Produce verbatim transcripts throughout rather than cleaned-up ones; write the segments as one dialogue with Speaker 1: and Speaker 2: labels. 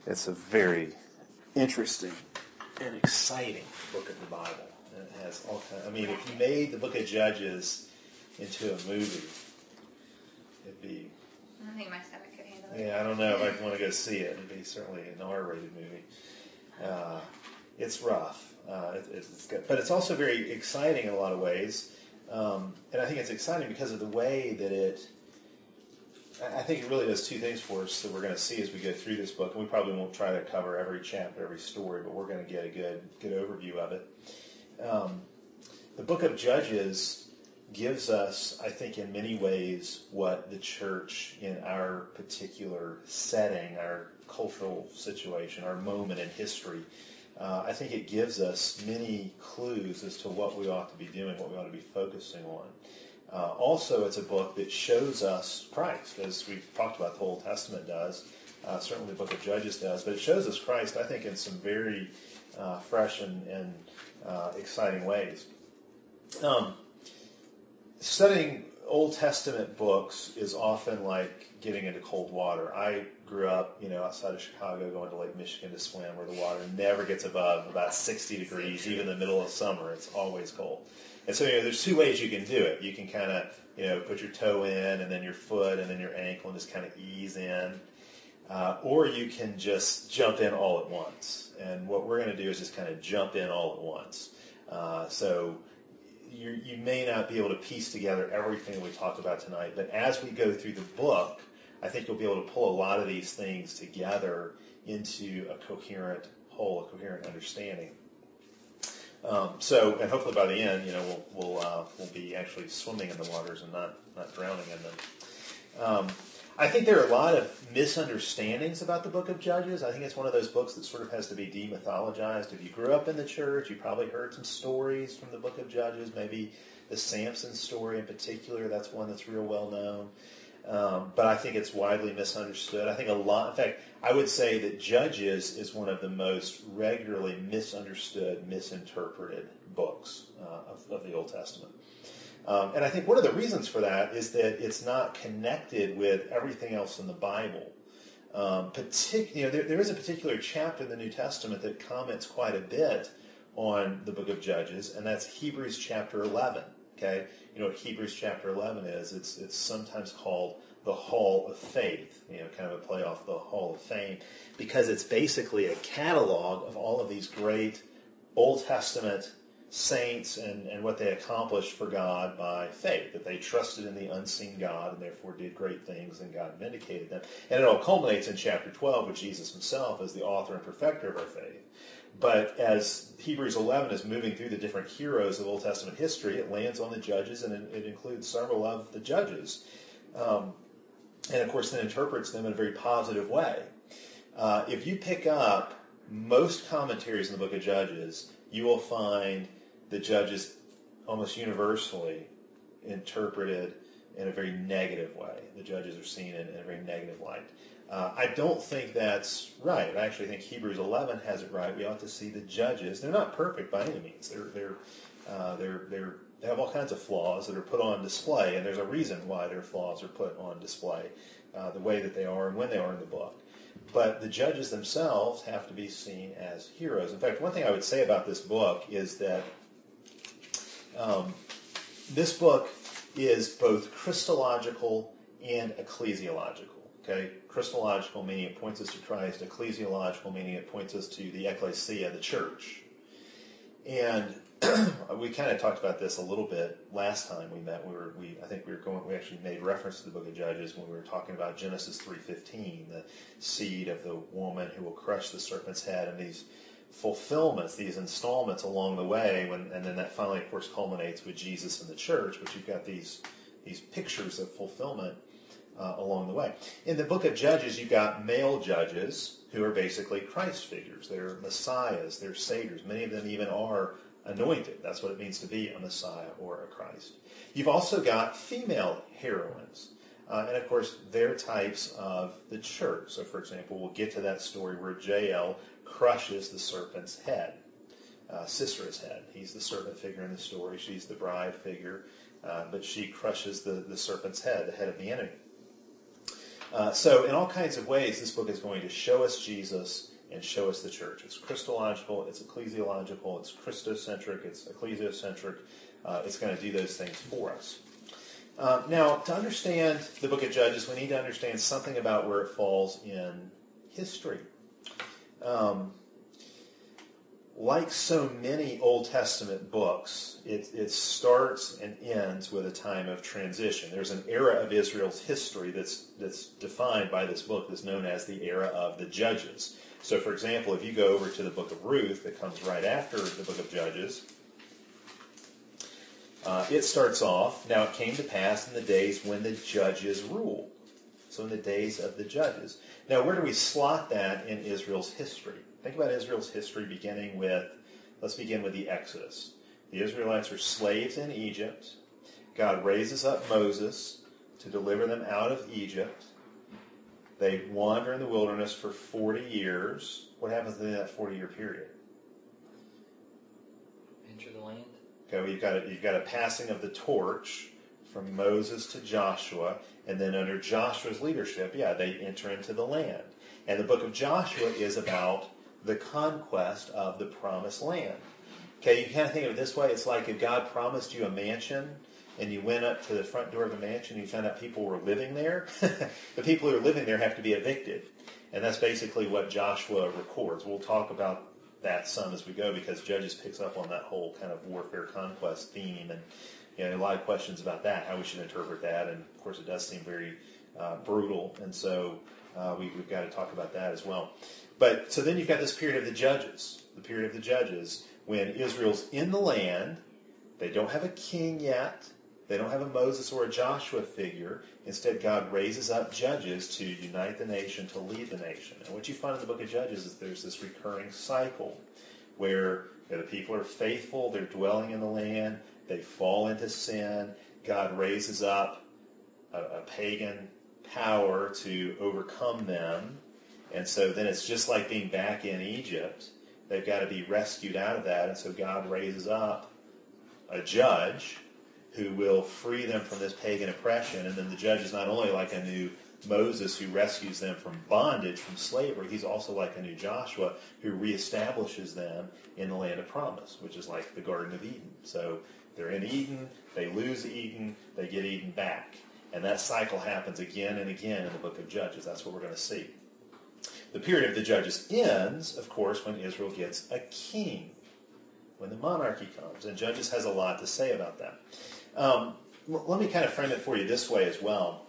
Speaker 1: It's a very interesting and exciting book of the Bible. And it has all kind. I mean, if you made the book of Judges into a movie, it'd be.
Speaker 2: I don't think my stomach could handle it.
Speaker 1: Yeah, I don't know if I'd want to go see it. It'd be certainly an R-rated movie. Uh, it's rough, uh, it, it's good, but it's also very exciting in a lot of ways. Um, and I think it's exciting because of the way that it. I think it really does two things for us that we're going to see as we go through this book. And we probably won't try to cover every chapter, every story, but we're going to get a good good overview of it. Um, the book of Judges gives us, I think, in many ways, what the church in our particular setting, our cultural situation, our moment in history, uh, I think it gives us many clues as to what we ought to be doing, what we ought to be focusing on. Uh, also, it's a book that shows us Christ, as we've talked about, the Old Testament does. Uh, certainly the book of Judges does. But it shows us Christ, I think, in some very uh, fresh and, and uh, exciting ways. Um, studying Old Testament books is often like getting into cold water. I grew up, you know, outside of Chicago, going to Lake Michigan to swim, where the water never gets above about sixty degrees, even in the middle of summer. It's always cold. And so, you know, there's two ways you can do it. You can kind of, you know, put your toe in, and then your foot, and then your ankle, and just kind of ease in. Uh, or you can just jump in all at once. And what we're going to do is just kind of jump in all at once. Uh, so you, you may not be able to piece together everything we talked about tonight, but as we go through the book, I think you'll be able to pull a lot of these things together into a coherent whole, a coherent understanding. Um, so, and hopefully by the end, you know, we'll we'll, uh, we'll be actually swimming in the waters and not, not drowning in them. Um, I think there are a lot of misunderstandings about the book of Judges. I think it's one of those books that sort of has to be demythologized. If you grew up in the church, you probably heard some stories from the book of Judges, maybe the Samson story in particular. That's one that's real well known. Um, but I think it's widely misunderstood. I think a lot, in fact, I would say that Judges is one of the most regularly misunderstood, misinterpreted books uh, of, of the Old Testament. Um, and I think one of the reasons for that is that it's not connected with everything else in the Bible. Um, partic- you know, there, there is a particular chapter in the New Testament that comments quite a bit on the book of Judges, and that's Hebrews chapter eleven. Okay, you know what Hebrews chapter eleven is? It's it's sometimes called the Hall of Faith. You know, kind of a play off the Hall of Fame, because it's basically a catalog of all of these great Old Testament saints and, and what they accomplished for God by faith, that they trusted in the unseen God and therefore did great things and God vindicated them. And it all culminates in chapter twelve with Jesus himself as the author and perfecter of our faith. But as Hebrews eleven is moving through the different heroes of Old Testament history, it lands on the Judges, and it, it includes several of the Judges. Um, and of course then interprets them in a very positive way. Uh, if you pick up most commentaries in the book of Judges, you will find the Judges almost universally interpreted in a very negative way. The Judges are seen in, in a very negative light. Uh, I don't think that's right. I actually think Hebrews eleven has it right. We ought to see the Judges. They're not perfect by any means. They're they're uh, they're they're they have all kinds of flaws that are put on display, and there's a reason why their flaws are put on display, uh, the way that they are and when they are in the book. But the Judges themselves have to be seen as heroes. In fact, one thing I would say about this book is that um, this book is both Christological and ecclesiological. Okay, Christological meaning it points us to Christ. Ecclesiological meaning it points us to the ecclesia, the church. And we kind of talked about this a little bit last time we met. We were, we I think we were going. We actually made reference to the book of Judges when we were talking about Genesis three fifteen, the seed of the woman who will crush the serpent's head, and these fulfillments, these installments along the way. When and then that finally, of course, culminates with Jesus and the church. But you've got these these pictures of fulfillment uh, along the way. In the book of Judges, you've got male judges who are basically Christ figures. They're messiahs. They're saviors. Many of them even are anointed. That's what it means to be a Messiah or a Christ. You've also got female heroines. Uh, and of course, they're types of the church. So for example, we'll get to that story where Jael crushes the serpent's head, uh, Sisera's head. He's the serpent figure in the story. She's the bride figure. Uh, but she crushes the, the serpent's head, the head of the enemy. Uh, so in all kinds of ways, this book is going to show us Jesus and show us the church. It's Christological, it's ecclesiological, it's Christocentric, it's ecclesiocentric. Uh, it's going to do those things for us. Uh, now, to understand the book of Judges, we need to understand something about where it falls in history. Um, like so many Old Testament books, it, it starts and ends with a time of transition. There's an era of Israel's history that's that's defined by this book that's known as the era of the Judges. So, for example, if you go over to the book of Ruth that comes right after the book of Judges, uh, it starts off, now it came to pass in the days when the judges ruled. So in the days of the judges. Now, where do we slot that in Israel's history? Think about Israel's history beginning with, let's begin with the Exodus. The Israelites are slaves in Egypt. God raises up Moses to deliver them out of Egypt. They wander in the wilderness for forty years. What happens in that forty-year period?
Speaker 3: Enter the land.
Speaker 1: Okay, well, you've got a, you've got a passing of the torch from Moses to Joshua, and then under Joshua's leadership, yeah, they enter into the land. And the book of Joshua is about the conquest of the promised land. Okay, you kind of think of it this way. It's like if God promised you a mansion, and you went up to the front door of the mansion and you found out people were living there. The people who are living there have to be evicted. And that's basically what Joshua records. We'll talk about that some as we go, because Judges picks up on that whole kind of warfare conquest theme, and you know, a lot of questions about that, how we should interpret that. And of course, it does seem very uh, brutal, and so uh, we, we've got to talk about that as well. But so then you've got this period of the Judges, the period of the Judges, when Israel's in the land. They don't have a king yet. They don't have a Moses or a Joshua figure. Instead, God raises up judges to unite the nation, to lead the nation. And what you find in the book of Judges is there's this recurring cycle where you know, the people are faithful, they're dwelling in the land, they fall into sin, God raises up a, a pagan power to overcome them. And so then it's just like being back in Egypt. They've got to be rescued out of that, and so God raises up a judge who will free them from this pagan oppression. And then the judge is not only like a new Moses who rescues them from bondage, from slavery, he's also like a new Joshua who reestablishes them in the land of promise, which is like the Garden of Eden. So they're in Eden, they lose Eden, they get Eden back. And that cycle happens again and again in the book of Judges. That's what we're going to see. The period of the Judges ends, of course, when Israel gets a king, when the monarchy comes. And Judges has a lot to say about that. Um, let me kind of frame it for you this way as well.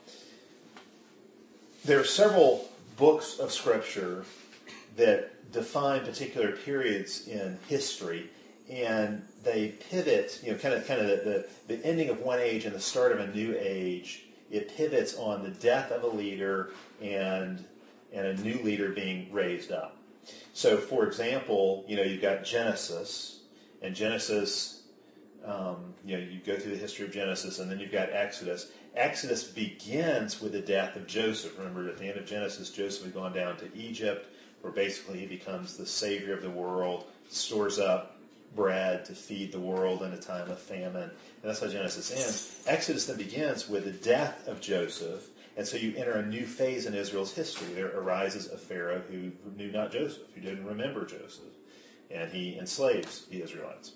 Speaker 1: There are several books of Scripture that define particular periods in history, and they pivot, you know, kind of kind of the, the, the ending of one age and the start of a new age. It pivots on the death of a leader and and a new leader being raised up. So, for example, you know, you've got Genesis, and Genesis, um, you know, you go through the history of Genesis, and then you've got Exodus. Exodus begins with the death of Joseph. Remember, at the end of Genesis, Joseph had gone down to Egypt, where basically he becomes the savior of the world, stores up bread to feed the world in a time of famine. And that's how Genesis ends. Exodus then begins with the death of Joseph, and so you enter a new phase in Israel's history. There arises a Pharaoh who knew not Joseph, who didn't remember Joseph, and he enslaves the Israelites.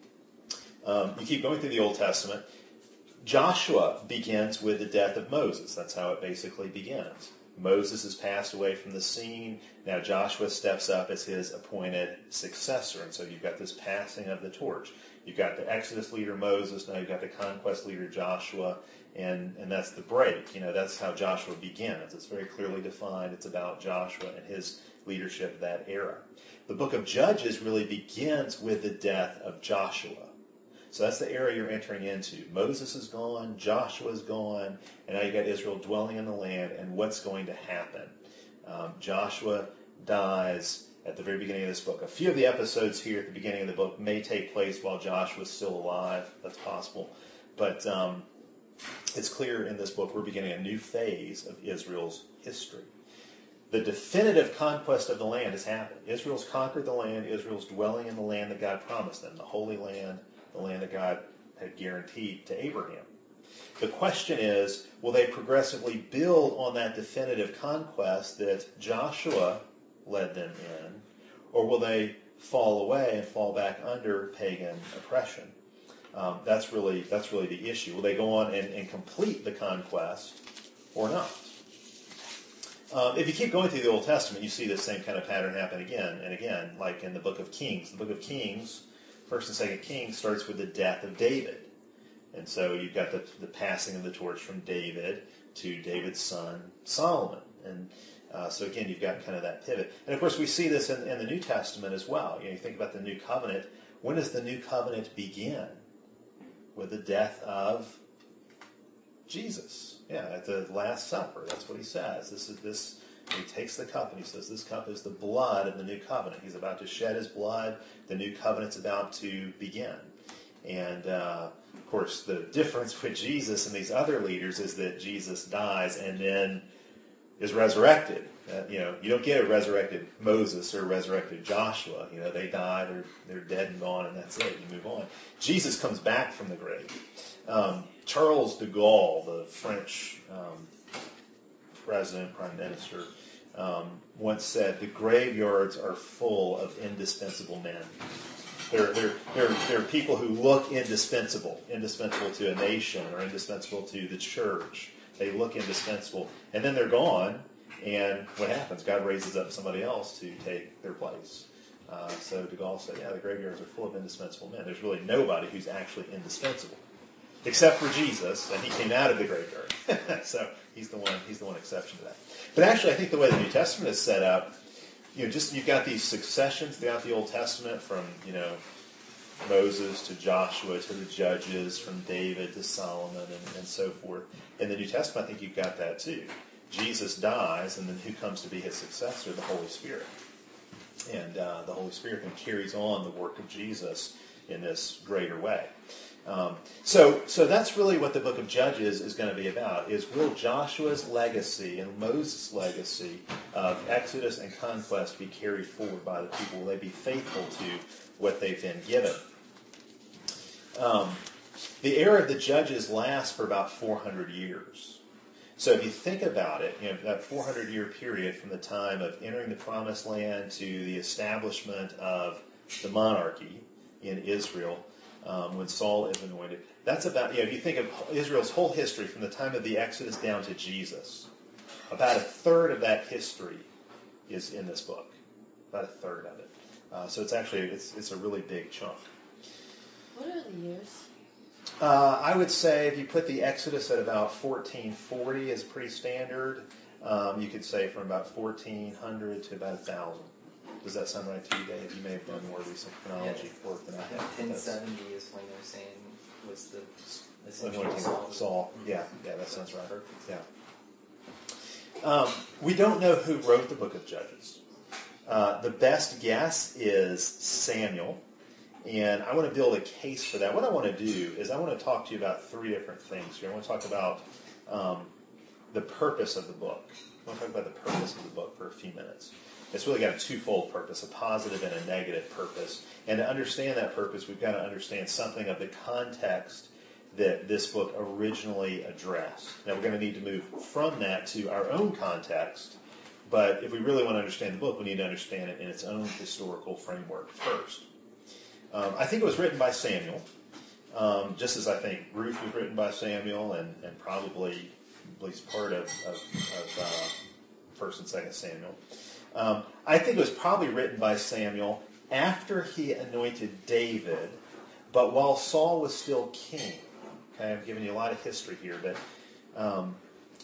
Speaker 1: Um, you keep going through the Old Testament. Joshua begins with the death of Moses. That's how it basically begins. Moses has passed away from the scene. Now Joshua steps up as his appointed successor. And so you've got this passing of the torch. You've got the Exodus leader Moses. Now you've got the conquest leader Joshua. And, and that's the break. You know, that's how Joshua begins. It's very clearly defined. It's about Joshua and his leadership of that era. The book of Judges really begins with the death of Joshua. So that's the era you're entering into. Moses is gone, Joshua is gone, and now you've got Israel dwelling in the land, and what's going to happen? Um, Joshua dies at the very beginning of this book. A few of the episodes here at the beginning of the book may take place while Joshua's still alive. That's possible. But um, it's clear in this book we're beginning a new phase of Israel's history. The definitive conquest of the land has happened. Israel's conquered the land. Israel's dwelling in the land that God promised them, the Holy Land, the land that God had guaranteed to Abraham. The question is, will they progressively build on that definitive conquest that Joshua led them in, or will they fall away and fall back under pagan oppression? Um, that's really that's really the issue. Will they go on and, and complete the conquest or not? Um, if you keep going through the Old Testament, you see this same kind of pattern happen again and again, like in the book of Kings. The book of Kings, First and Second Kings, starts with the death of David. And so you've got the, the passing of the torch from David to David's son, Solomon. And uh, so again, you've got kind of that pivot. And of course, we see this in, in the New Testament as well. You know, you think about the New Covenant. When does the New Covenant begin? With the death of Jesus. Yeah, at the Last Supper. That's what he says. This is this. He takes the cup and he says, this cup is the blood of the new covenant. He's about to shed his blood. The new covenant's about to begin. And, uh, of course, the difference with Jesus and these other leaders is that Jesus dies and then is resurrected. Uh, you know, you don't get a resurrected Moses or a resurrected Joshua. You know, they die, they're, they're dead and gone, and that's it. You move on. Jesus comes back from the grave. Um, Charles de Gaulle, the French um, president, prime minister, um, once said, the graveyards are full of indispensable men. They're, they're, they're, they're people who look indispensable, indispensable to a nation or indispensable to the church. They look indispensable. And then they're gone, and what happens? God raises up somebody else to take their place. Uh, so de Gaulle said, yeah, the graveyards are full of indispensable men. There's really nobody who's actually indispensable, except for Jesus, and he came out of the graveyard. So he's the one. He's the one exception to that. But actually, I think the way the New Testament is set up, you know, just you've got these successions throughout the Old Testament, from you know Moses to Joshua to the Judges, from David to Solomon, and, and so forth. In the New Testament, I think you've got that too. Jesus dies, and then who comes to be his successor? The Holy Spirit. And uh, the Holy Spirit then carries on the work of Jesus in this greater way. Um, so, so that's really what the book of Judges is going to be about, is will Joshua's legacy and Moses' legacy of Exodus and conquest be carried forward by the people? Will they be faithful to what they've been given? Um, the era of the Judges lasts for about four hundred years. So if you think about it, you know, that four hundred year period from the time of entering the Promised Land to the establishment of the monarchy in Israel, Um, when Saul is anointed. That's about, you know, if you think of Israel's whole history from the time of the Exodus down to Jesus, about a third of that history is in this book. About a third of it. Uh, so it's actually, it's it's a really big chunk.
Speaker 3: What are the years?
Speaker 1: Uh, I would say if you put the Exodus at about fourteen forty is pretty standard. Um, you could say from about fourteen hundred to about one thousand. Does that sound right to you, Dave? You may have done more recent chronology
Speaker 4: yeah,
Speaker 1: work than I have.
Speaker 4: ten seventy is when they're saying was the essential
Speaker 1: Anointing
Speaker 4: Saul.
Speaker 1: Saul. Yeah, yeah, that sounds right.
Speaker 4: Perfect.
Speaker 1: Yeah. Um, we don't know who wrote the book of Judges. Uh, the best guess is Samuel, and I want to build a case for that. What I want to do is I want to talk to you about three different things here. I want to talk about um, the purpose of the book. I want to talk about the purpose of the book for a few minutes. It's really got a twofold purpose, a positive and a negative purpose. And to understand that purpose, we've got to understand something of the context that this book originally addressed. Now, we're going to need to move from that to our own context, but if we really want to understand the book, we need to understand it in its own historical framework first. Um, I think it was written by Samuel, um, just as I think Ruth was written by Samuel, and, and probably at least part of, of, of uh, First and Second Samuel. Um, I think it was probably written by Samuel after he anointed David, but while Saul was still king. Okay, I'm giving you a lot of history here, but um,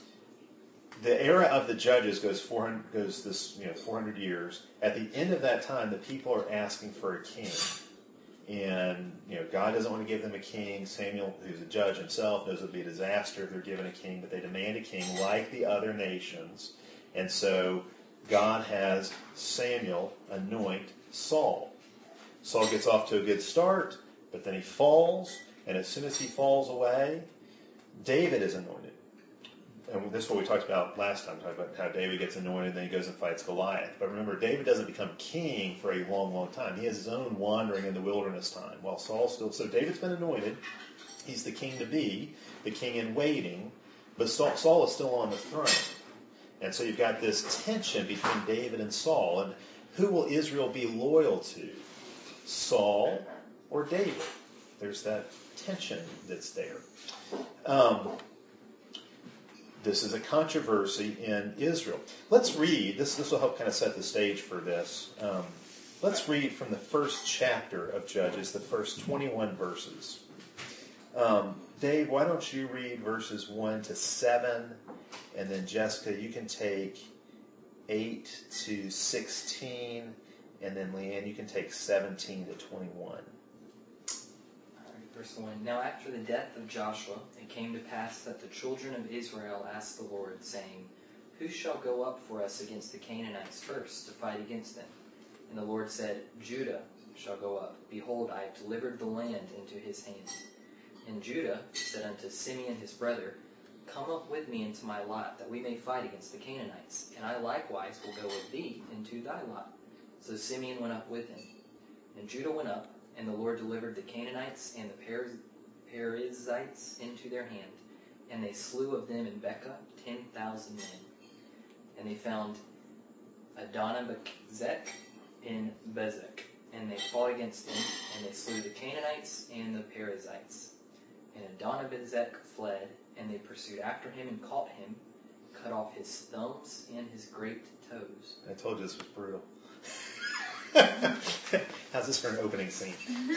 Speaker 1: the era of the Judges goes four hundred, goes this you know four hundred years. At the end of that time, the people are asking for a king, and you know God doesn't want to give them a king. Samuel, who's a judge himself, knows it would be a disaster if they're given a king, but they demand a king like the other nations, and so God has Samuel anoint Saul. Saul gets off to a good start, but then he falls, and as soon as he falls away, David is anointed. And this is what we talked about last time, talked about how David gets anointed, and then he goes and fights Goliath. But remember, David doesn't become king for a long, long time. He has his own wandering in the wilderness time, while Saul still... So David's been anointed, He's the king to be, the king in waiting, but Saul, Saul is still on the throne. And so you've got this tension between David and Saul. And who will Israel be loyal to? Saul or David? There's that tension that's there. Um, this is a controversy in Israel. Let's read. This, this will help kind of set the stage for this. Um, let's read from the first chapter of Judges, the first twenty-one verses. Um, Dave, why don't you read verses one to seven, and then Jessica, you can take eight to sixteen, and then Leanne, you can take seventeen to twenty-one.
Speaker 4: Alright, verse one. Now after the death of Joshua, it came to pass that the children of Israel asked the Lord, saying, Who shall go up for us against the Canaanites first, to fight against them? And the Lord said, Judah shall go up. Behold, I have delivered the land into his hand. And Judah said unto Simeon his brother, Come up with me into my lot, that we may fight against the Canaanites. And I likewise will go with thee into thy lot. So Simeon went up with him. And Judah went up, and the Lord delivered the Canaanites and the Periz- Perizzites into their hand. And they slew of them in Becca ten thousand men. And they found Adonibezek in Bezek. And they fought against him, and they slew the Canaanites and the Perizzites. And Adonibezek fled, and they pursued after him and caught him, cut off his thumbs and his great toes.
Speaker 1: I told you this was brutal. How's this for an opening scene?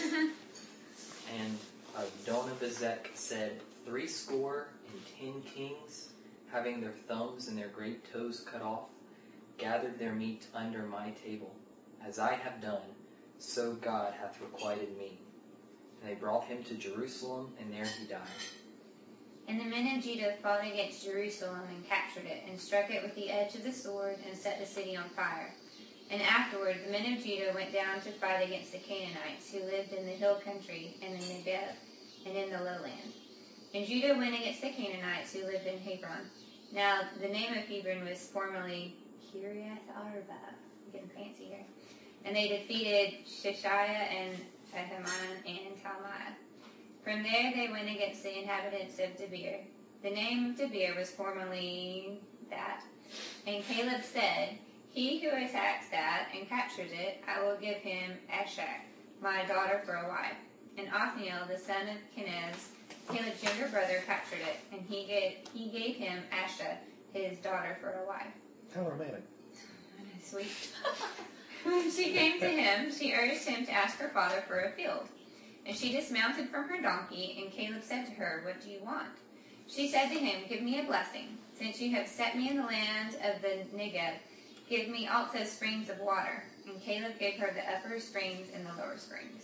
Speaker 4: And Adonibezek said, Three score and ten kings, having their thumbs and their great toes cut off, gathered their meat under my table. As I have done, so God hath requited me. And they brought him to Jerusalem, and there he died.
Speaker 2: And the men of Judah fought against Jerusalem and captured it, and struck it with the edge of the sword, and set the city on fire. And afterward the men of Judah went down to fight against the Canaanites, who lived in the hill country, and in Negev, and in the lowland. And Judah went against the Canaanites, who lived in Hebron. Now the name of Hebron was formerly Kiriath Arba. I'm getting fancy here. And they defeated Sheshaiah and Ahiman and Talmai. From there they went against the inhabitants of Debir. The name of Debir was formerly that. And Caleb said, He who attacks that and captures it, I will give him Eshak, my daughter, for a wife. And Othniel, the son of Kenaz, Caleb's younger brother, captured it, and he gave, he gave him Asha, his daughter, for a wife.
Speaker 1: How romantic.
Speaker 2: Sweet. When she came to him, she urged him to ask her father for a field. And she dismounted from her donkey, and Caleb said to her, What do you want? She said to him, Give me a blessing. Since you have set me in the land of the Negev, give me also springs of water. And Caleb gave her the upper springs and the lower springs.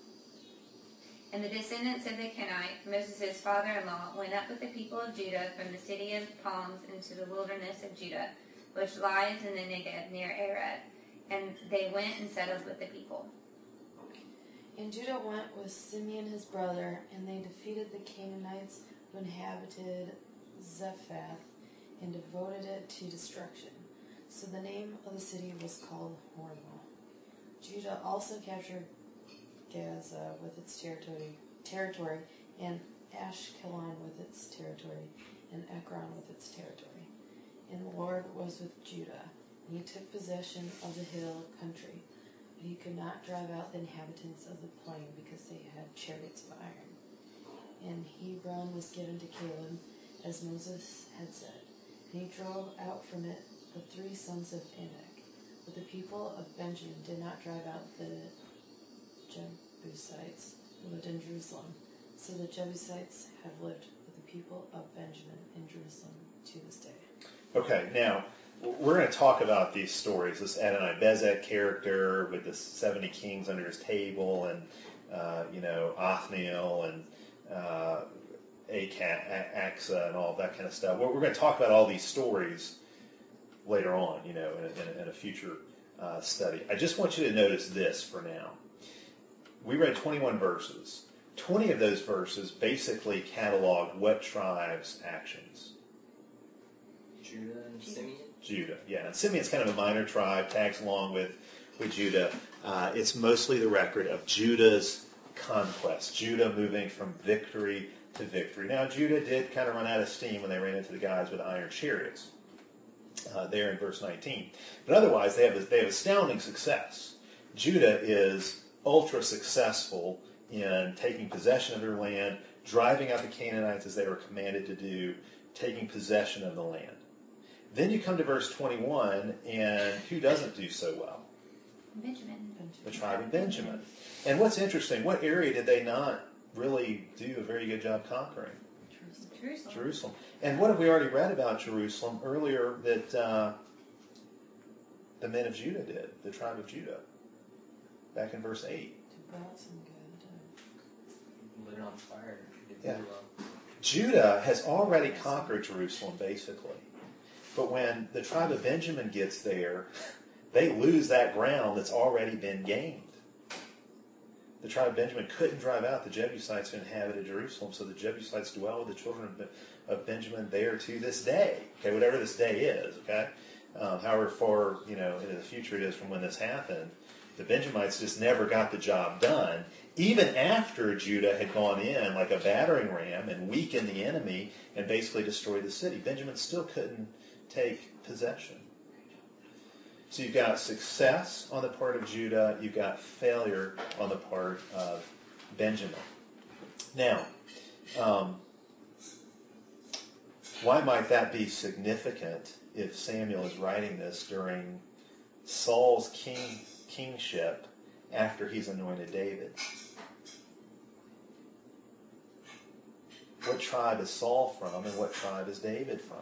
Speaker 2: And the descendants of the Kenite, Moses' father-in-law, went up with the people of Judah from the city of palms into the wilderness of Judah, which lies in the Negev near Arad. And they went and settled with the people.
Speaker 3: And Judah went with Simeon his brother, and they defeated the Canaanites who inhabited Zephath, and devoted it to destruction. So the name of the city was called Hormah. Judah also captured Gaza with its territory, territory, and Ashkelon with its territory, and Ekron with its territory. And the Lord was with Judah, and he took possession of the hill country. But he could not drive out the inhabitants of the plain, because they had chariots of iron. And Hebron was given to Caleb, as Moses had said. And he drove out from it the three sons of Anak. But the people of Benjamin did not drive out the Jebusites who lived in Jerusalem. So the Jebusites have lived with the people of Benjamin in Jerusalem to this day.
Speaker 1: Okay, now, we're going to talk about these stories, this Adonibezek character with the seventy kings under his table, and, uh, you know, Othniel, and uh, Axa, and all that kind of stuff. We're going to talk about all these stories later on, you know, in a, in a, in a future uh, study. I just want you to notice this for now. We read twenty-one verses. twenty of those verses basically cataloged what tribe's actions?
Speaker 4: Judah and Simeon?
Speaker 1: Judah, yeah. And Simeon's kind of a minor tribe, tags along with, with Judah. Uh, it's mostly the record of Judah's conquest. Judah moving from victory to victory. Now, Judah did kind of run out of steam when they ran into the guys with iron chariots. Uh, there in verse nineteen. But otherwise, they have, they have astounding success. Judah is ultra successful in taking possession of their land, driving out the Canaanites as they were commanded to do, taking possession of the land. Then you come to verse twenty-one, and who doesn't do so well?
Speaker 2: Benjamin.
Speaker 1: The tribe of Benjamin. And what's interesting, what area did they not really do a very good job conquering?
Speaker 2: Jerusalem.
Speaker 1: Jerusalem. And what have we already read about Jerusalem earlier that uh, the men of Judah did, the tribe of Judah, back in verse eight.
Speaker 3: Brought some good.
Speaker 4: Lit it on fire. Did
Speaker 1: Yeah.
Speaker 4: really well.
Speaker 1: Judah has already conquered Jerusalem, basically. But when the tribe of Benjamin gets there, they lose that ground that's already been gained. The tribe of Benjamin couldn't drive out the Jebusites who inhabited Jerusalem, so the Jebusites dwell with the children of Benjamin there to this day. Okay, whatever this day is, okay? Um, however far, you know, into the future it is from when this happened, the Benjamites just never got the job done. Even after Judah had gone in like a battering ram and weakened the enemy and basically destroyed the city, Benjamin still couldn't take possession. So you've got success on the part of Judah, you've got failure on the part of Benjamin. Now, um, why might that be significant if Samuel is writing this during Saul's king kingship after he's anointed David? What tribe is Saul from and what tribe is David from?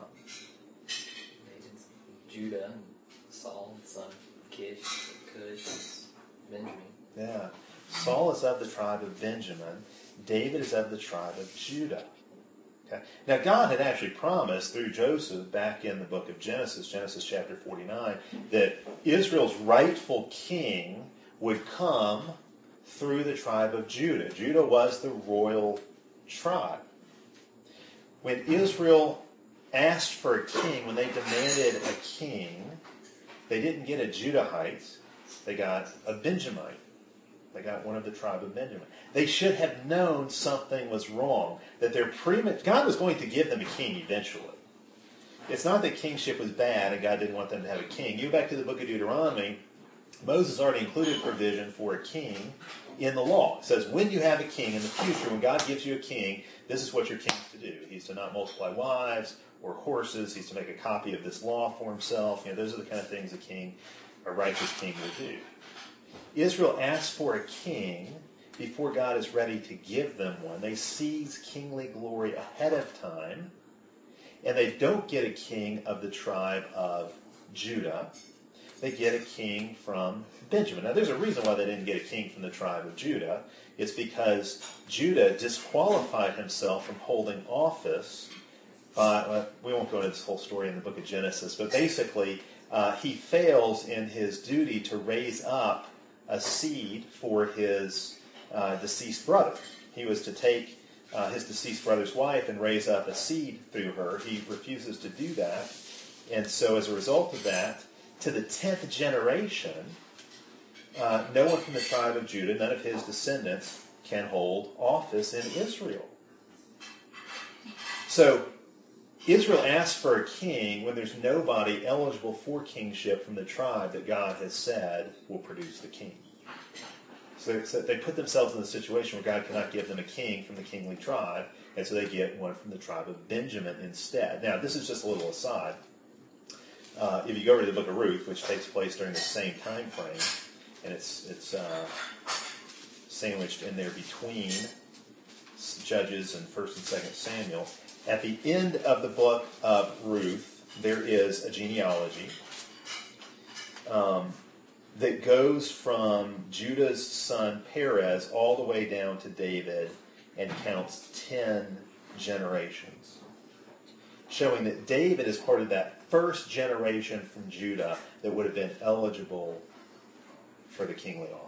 Speaker 4: David's Judah, and Saul, son of Kish, Cush, is Benjamin.
Speaker 1: Yeah. Saul is of the tribe of Benjamin. David is of the tribe of Judah. Okay. Now, God had actually promised through Joseph back in the book of Genesis, Genesis chapter forty-nine, that Israel's rightful king would come through the tribe of Judah. Judah was the royal tribe. When Israel asked for a king, when they demanded a king, they didn't get a Judahite, they got a Benjamite. They got one of the tribe of Benjamin. They should have known something was wrong, that their premat- God was going to give them a king eventually. It's not that kingship was bad and God didn't want them to have a king. You go back to the book of Deuteronomy, Moses already included provision for a king in the law. It says when you have a king in the future, when God gives you a king, this is what your king is to do. He's to not multiply wives or horses. He's to make a copy of this law for himself. You know, those are the kind of things a king, a righteous king will do. Israel asks for a king before God is ready to give them one. They seize kingly glory ahead of time, and they don't get a king of the tribe of Judah. They get a king from Benjamin. Now, there's a reason why they didn't get a king from the tribe of Judah. It's because Judah disqualified himself from holding office. Uh, well, we won't go into this whole story in the book of Genesis, but basically uh, he fails in his duty to raise up a seed for his uh, deceased brother. He was to take uh, his deceased brother's wife and raise up a seed through her. He refuses to do that. And so as a result of that, to the tenth generation, uh, no one from the tribe of Judah, none of his descendants, can hold office in Israel. So Israel asks for a king when there's nobody eligible for kingship from the tribe that God has said will produce the king. So they put themselves in the situation where God cannot give them a king from the kingly tribe, and so they get one from the tribe of Benjamin instead. Now, this is just a little aside. Uh, if you go over to the book of Ruth, which takes place during the same time frame, and it's it's uh, sandwiched in there between Judges and First and Second Samuel. At the end of the book of Ruth, there is a genealogy um, that goes from Judah's son Perez all the way down to David and counts ten generations, showing that David is part of that first generation from Judah that would have been eligible for the kingly office.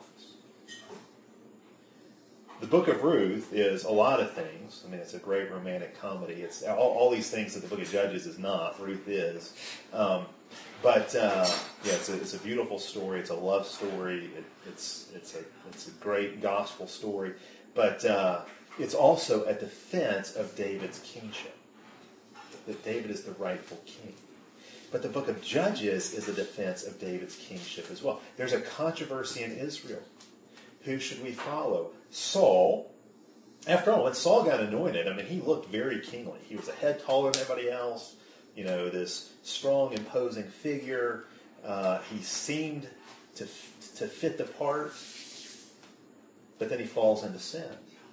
Speaker 1: The book of Ruth is a lot of things. I mean, it's a great romantic comedy. It's all, all these things that the book of Judges is not. Ruth is. Um, but uh, yeah, it's a, it's a beautiful story. It's a love story. It, it's it's a it's a great gospel story. But uh, it's also a defense of David's kingship. That David is the rightful king. But the book of Judges is a defense of David's kingship as well. There's a controversy in Israel. Who should we follow? Saul. After all, when Saul got anointed, I mean, he looked very kingly. He was a head taller than everybody else. You know, this strong, imposing figure. Uh, he seemed to to fit the part, but then he falls into sin.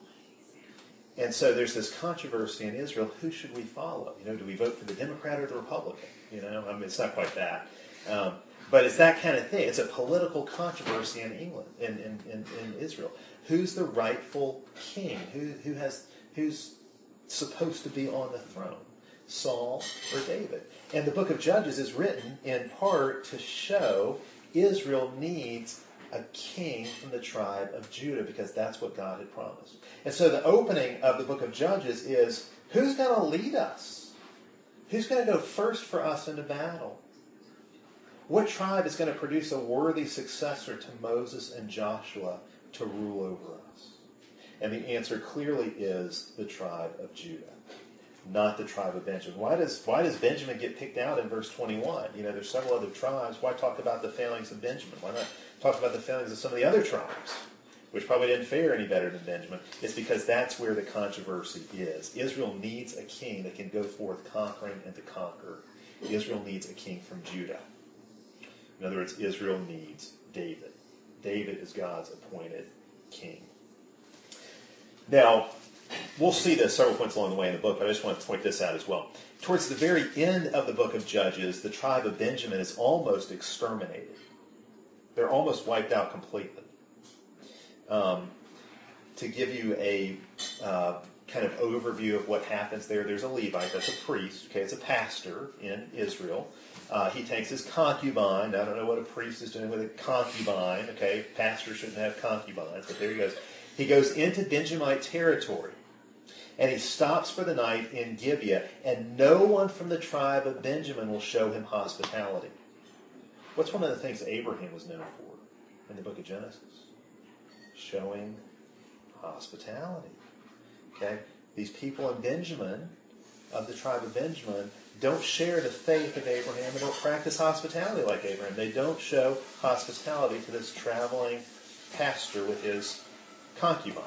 Speaker 1: And so there's this controversy in Israel. Who should we follow? You know, do we vote for the Democrat or the Republican? You know, I mean, it's not quite that. Um, but it's that kind of thing. It's a political controversy in England, in, in, in, in Israel. Who's the rightful king? Who who has who's supposed to be on the throne? Saul or David? And the book of Judges is written in part to show Israel needs a king from the tribe of Judah, because that's what God had promised. And so the opening of the book of Judges is, who's going to lead us? Who's going to go first for us into battle? What tribe is going to produce a worthy successor to Moses and Joshua to rule over us? And the answer clearly is the tribe of Judah, not the tribe of Benjamin. Why does why does Benjamin get picked out in verse twenty-one? You know, there's several other tribes. Why talk about the failings of Benjamin? Why not talk about the failings of some of the other tribes, which probably didn't fare any better than Benjamin? It's because that's where the controversy is. Israel needs a king that can go forth conquering and to conquer. Israel needs a king from Judah. In other words, Israel needs David. David is God's appointed king. Now, we'll see this several points along the way in the book, but I just want to point this out as well. Towards the very end of the book of Judges, the tribe of Benjamin is almost exterminated. They're almost wiped out completely. Um, to give you a uh, kind of overview of what happens there, there's a Levite, that's a priest, okay, it's a pastor in Israel. Uh, he takes his concubine. I don't know what a priest is doing with a concubine, okay, pastor shouldn't have concubines, but there he goes. He goes into Benjamite territory, and he stops for the night in Gibeah, and no one from the tribe of Benjamin will show him hospitality. What's one of the things Abraham was known for in the book of Genesis? Showing hospitality. Okay? These people in Benjamin, of the tribe of Benjamin, don't share the faith of Abraham and don't practice hospitality like Abraham. They don't show hospitality to this traveling pastor with his concubine.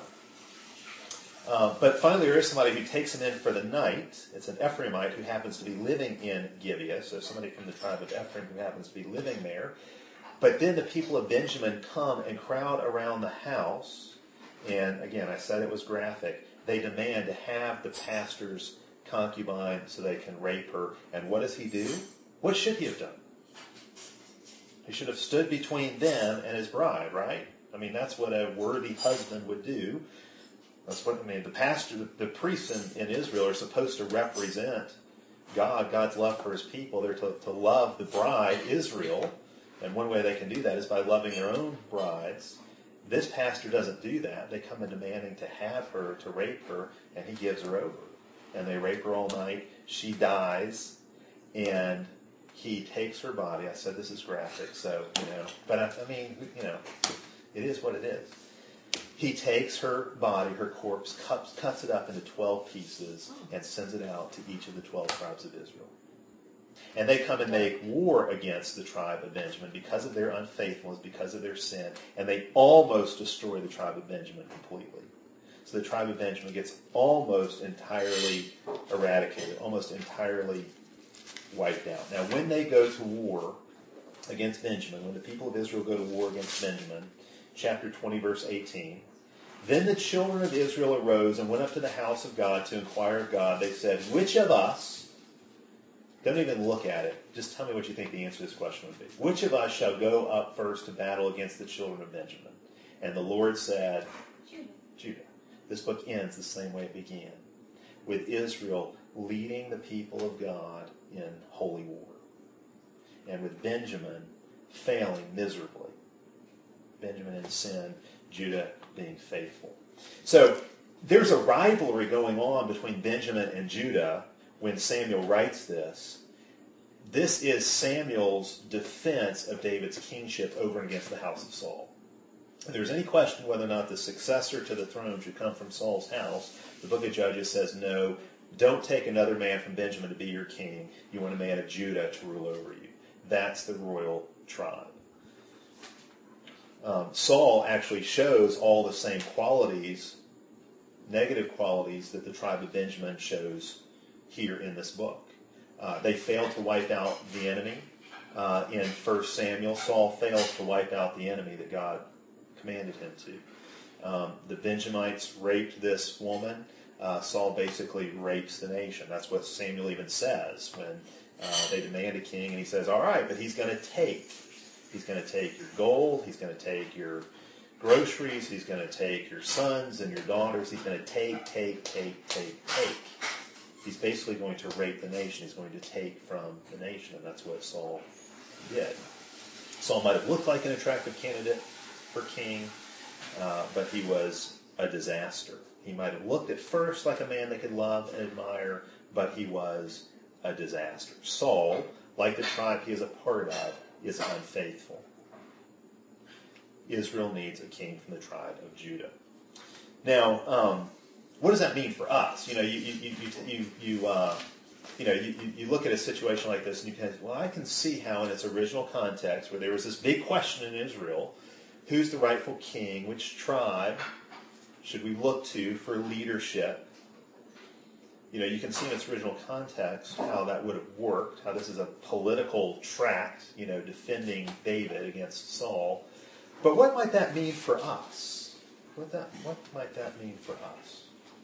Speaker 1: Uh, but finally, there is somebody who takes him in for the night. It's an Ephraimite who happens to be living in Gibeah, so somebody from the tribe of Ephraim who happens to be living there. But then the people of Benjamin come and crowd around the house, and again, I said it was graphic. They demand to have the pastor's concubine so they can rape her. And what does he do? What should he have done? He should have stood between them and his bride, right? I mean, that's what a worthy husband would do. That's what I mean. The pastor, the, the priests in, in Israel are supposed to represent God, God's love for his people. They're to, to love the bride, Israel. And one way they can do that is by loving their own brides. This pastor doesn't do that. They come in demanding to have her, to rape her, and he gives her over. And they rape her all night. She dies, and he takes her body. I said this is graphic, so, you know. But, I, I mean, you know, it is what it is. He takes her body, her corpse, cuts, cuts it up into twelve pieces, and sends it out to each of the twelve tribes of Israel. And they come and make war against the tribe of Benjamin because of their unfaithfulness, because of their sin, and they almost destroy the tribe of Benjamin completely. So the tribe of Benjamin gets almost entirely eradicated, almost entirely wiped out. Now, when they go to war against Benjamin, when the people of Israel go to war against Benjamin, chapter twenty, verse eighteen, then the children of Israel arose and went up to the house of God to inquire of God. They said, which of us, don't even look at it, just tell me what you think the answer to this question would be. Which of us shall go up first to battle against the children of Benjamin? And the Lord said, Judah. Judah. This book ends the same way it began, with Israel leading the people of God in holy war, and with Benjamin failing miserably. Benjamin in sin, Judah being faithful. So there's a rivalry going on between Benjamin and Judah when Samuel writes this. this is Samuel's defense of David's kingship over and against the house of Saul. If there's any question whether or not the successor to the throne should come from Saul's house, the book of Judges says, no, don't take another man from Benjamin to be your king. You want a man of Judah to rule over you. That's the royal tribe. Um, Saul actually shows all the same qualities, negative qualities, that the tribe of Benjamin shows here in this book. Uh, they failed to wipe out the enemy. Uh, in First Samuel, Saul failed to wipe out the enemy that God commanded him to. Um, the Benjamites raped this woman. Uh, Saul basically rapes the nation. That's what Samuel even says when uh, they demand a king, and he says, all right, but he's going to take. He's going to take your gold. He's going to take your groceries. He's going to take your sons and your daughters. He's going to take, take, take, take, take. He's basically going to rape the nation. He's going to take from the nation, and that's what Saul did. Saul might have looked like an attractive candidate for king, uh, but he was a disaster. He might have looked at first like a man they could love and admire, but he was a disaster. Saul, like the tribe he is a part of, is unfaithful. Israel needs a king from the tribe of Judah. Now, um, what does that mean for us? You know, you you you you you, uh, you know you, you look at a situation like this, and you can say, well, I can see how in its original context, where there was this big question in Israel, who's the rightful king? Which tribe should we look to for leadership? You know, you can see in its original context how that would have worked, how this is a political tract, you know, defending David against Saul. But what might that mean for us? What that what might that mean for us?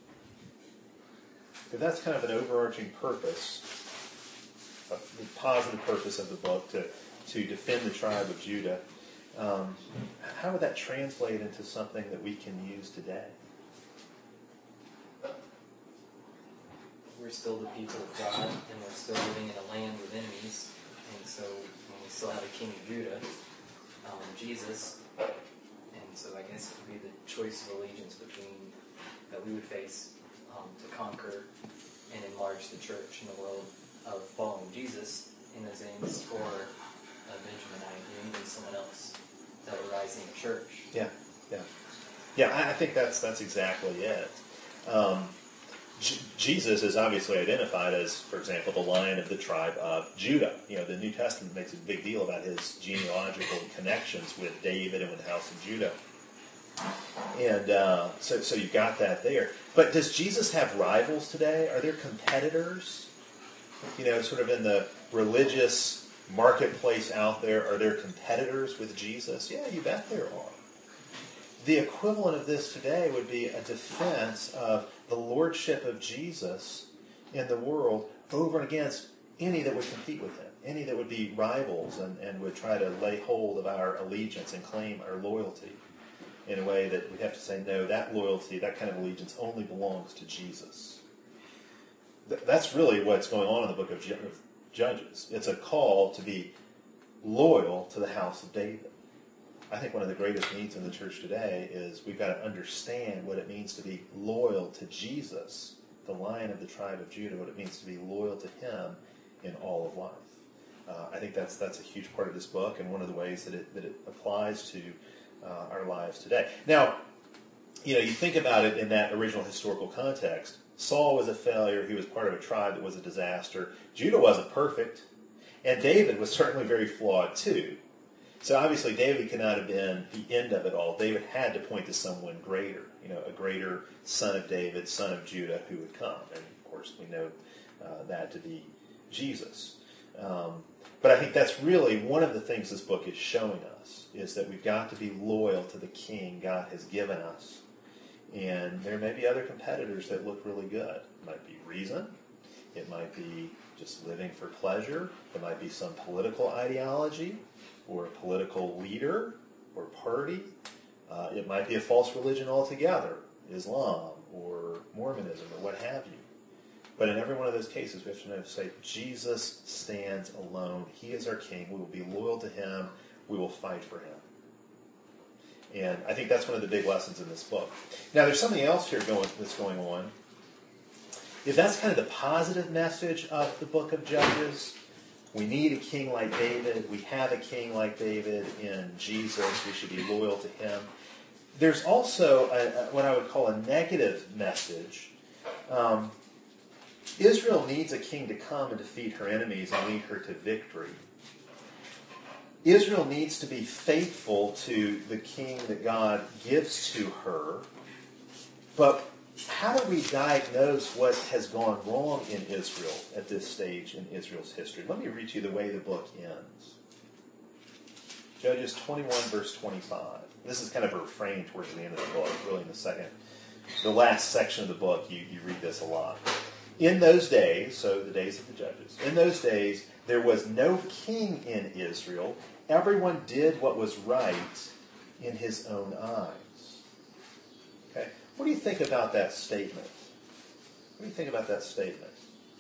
Speaker 1: If that's kind of an overarching purpose, a, the positive purpose of the book to, to defend the tribe of Judah, um, how would that translate into something that we can use today?
Speaker 4: We're still the people of God, and we're still living in a land with enemies, and so we still have a king of Judah, um, Jesus, and so I guess it would be the choice of allegiance between that we would face um, to conquer and enlarge the church in the world of following Jesus in those aims, or a Benjaminite, or even someone else that would rise in the church.
Speaker 1: Yeah, yeah, yeah. I, I think that's that's exactly it. Um, J- Jesus is obviously identified as, for example, the Lion of the tribe of Judah. You know, the New Testament makes a big deal about his genealogical connections with David and with the house of Judah. And uh, so, so you've got that there. But does Jesus have rivals today? Are there competitors? You know, sort of in the religious marketplace out there, are there competitors with Jesus? Yeah, you bet there are. The equivalent of this today would be a defense of the lordship of Jesus in the world over and against any that would compete with him, any that would be rivals and, and would try to lay hold of our allegiance and claim our loyalty in a way that we'd have to say, no, that loyalty, that kind of allegiance only belongs to Jesus. Th- that's really what's going on in the book of Judges. It's a call to be loyal to the house of David. I think one of the greatest needs in the church today is we've got to understand what it means to be loyal to Jesus, the Lion of the tribe of Judah, what it means to be loyal to him in all of life. Uh, I think that's that's a huge part of this book, and one of the ways that it that it applies to uh, our lives today. Now, you know, you think about it in that original historical context. Saul was a failure. He was part of a tribe that was a disaster. Judah wasn't perfect, and David was certainly very flawed too. So obviously David could not have been the end of it all. David had to point to someone greater, you know, a greater son of David, son of Judah, who would come. And of course we know uh, that to be Jesus. Um, but I think that's really one of the things this book is showing us, is that we've got to be loyal to the king God has given us. And there may be other competitors that look really good. It might be reason. It might be just living for pleasure. It might be some political ideology, or a political leader or party. Uh, it might be a false religion altogether, Islam or Mormonism or what have you. But in every one of those cases, we have to know to say, Jesus stands alone. He is our king. We will be loyal to him. We will fight for him. And I think that's one of the big lessons in this book. Now, there's something else here going, that's going on. If that's kind of the positive message of the book of Judges, We need a king like David. We have a king like David in Jesus. We should be loyal to him. There's also a, a, what I would call a negative message. Um, Israel needs a king to come and defeat her enemies and lead her to victory. Israel needs to be faithful to the king that God gives to her. But how do we diagnose what has gone wrong in Israel at this stage in Israel's history? Let me read to you the way the book ends. Judges twenty-one, verse twenty-five. This is kind of a refrain towards the end of the book, really in the second, the last section of the book, you, you read this a lot. In those days, so the days of the judges, in those days there was no king in Israel. Everyone did what was right in his own eyes. Okay? What do you think about that statement? What do you think about that statement?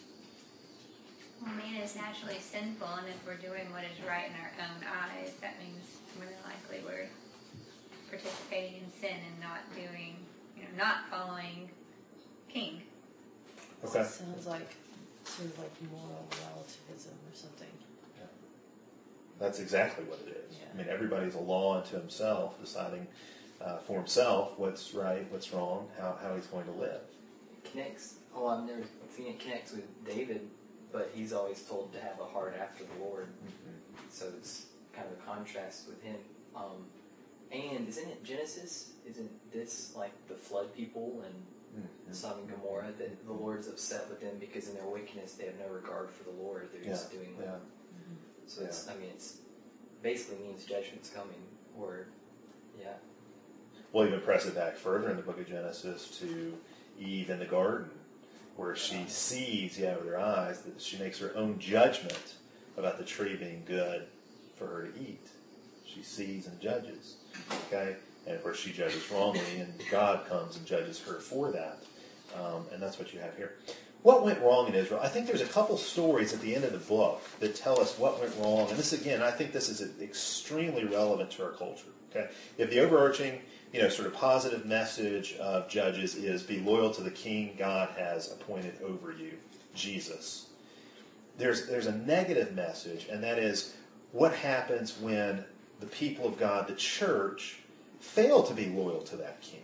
Speaker 2: Well, man is naturally sinful, and if we're doing what is right in our own eyes, that means more than likely we're participating in sin and not doing, you know, not following King.
Speaker 1: Okay.
Speaker 3: Sounds like sort of like moral relativism or something.
Speaker 1: Yeah. That's exactly what it is.
Speaker 3: Yeah.
Speaker 1: I mean, everybody's a law unto himself, deciding uh, for himself what's right, what's wrong, how, how he's going to live.
Speaker 4: It connects. Oh, I've never seen it connects with David, but he's always told to have a heart after the Lord.
Speaker 1: Mm-hmm.
Speaker 4: So it's kind of a contrast with him. Um, and isn't it Genesis? Isn't this like the flood people and
Speaker 1: Mm-hmm.
Speaker 4: Sodom and Gomorrah, that the Lord's upset with them because in their wickedness they have no regard for the Lord. They're just
Speaker 1: Yeah,
Speaker 4: doing
Speaker 1: yeah.
Speaker 4: what. So it's, I mean, it's basically means judgment's coming, or yeah.
Speaker 1: We'll even press it back further in the book of Genesis to Eve in the garden, where she sees, yeah, with her eyes, that she makes her own judgment about the tree being good for her to eat. She sees and judges, okay? And of course she judges wrongly, and God comes and judges her for that. Um, and that's what you have here. What went wrong in Israel? I think there's a couple stories at the end of the book that tell us what went wrong. And this, again, I think this is extremely relevant to our culture. Okay, if the overarching, you know, sort of positive message of Judges is be loyal to the king God has appointed over you, Jesus. There's there's a negative message, and that is what happens when the people of God, the church, fail to be loyal to that king.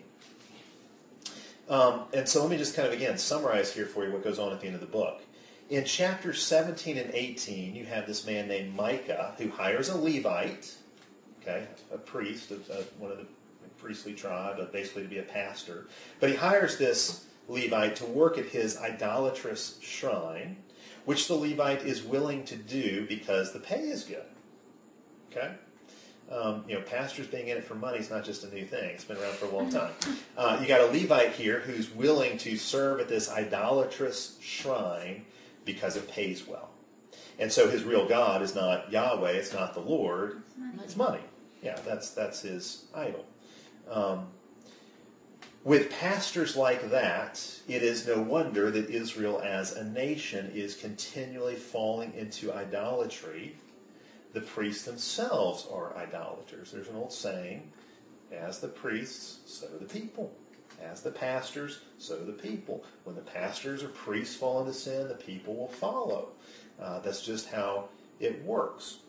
Speaker 1: Um, and so let me just kind of, again, summarize here for you what goes on at the end of the book. In chapters seventeen and eighteen, you have this man named Micah who hires a Levite, okay, a priest of, of one of the priestly tribe, but basically to be a pastor. But he hires this Levite to work at his idolatrous shrine, which the Levite is willing to do because the pay is good. Okay? Um, you know, pastors being in it for money is not just a new thing. It's been around for a long time. Uh, you got a Levite here who's willing to serve at this idolatrous shrine because it pays well. And so his real God is not Yahweh, it's not the Lord,
Speaker 2: It's money.
Speaker 1: it's money. Yeah, that's that's his idol. Um, with pastors like that, it is no wonder that Israel as a nation is continually falling into idolatry. The priests themselves are idolaters. There's an old saying, as the priests, so the people. As the pastors, so the people. When the pastors or priests fall into sin, the people will follow. Uh, that's just how it works.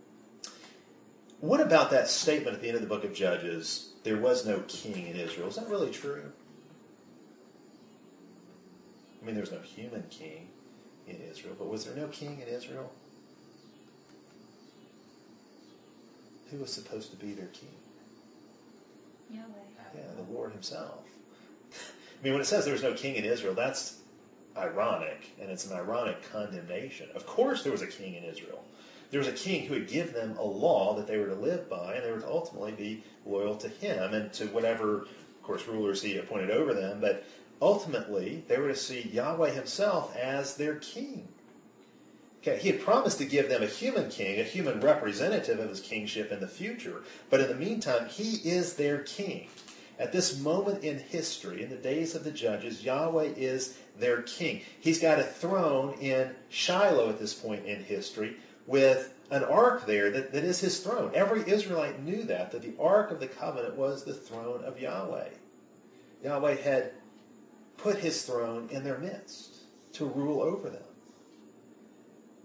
Speaker 1: What about that statement at the end of the book of Judges, there was no king in Israel? Is that really true? I mean, there's no human king in Israel, but was there no king in Israel? Who was supposed to be their king?
Speaker 2: Yahweh.
Speaker 1: Yeah, the Lord himself. I mean, when it says there was no king in Israel, that's ironic, and it's an ironic condemnation. Of course there was a king in Israel. There was a king who would give them a law that they were to live by, and they were to ultimately be loyal to him and to whatever, of course, rulers he appointed over them. But ultimately, they were to see Yahweh himself as their king. Okay, he had promised to give them a human king, a human representative of his kingship in the future. But in the meantime, he is their king. At this moment in history, in the days of the judges, Yahweh is their king. He's got a throne in Shiloh at this point in history with an ark there that, that is his throne. Every Israelite knew that, that the ark of the covenant was the throne of Yahweh. Yahweh had put his throne in their midst to rule over them.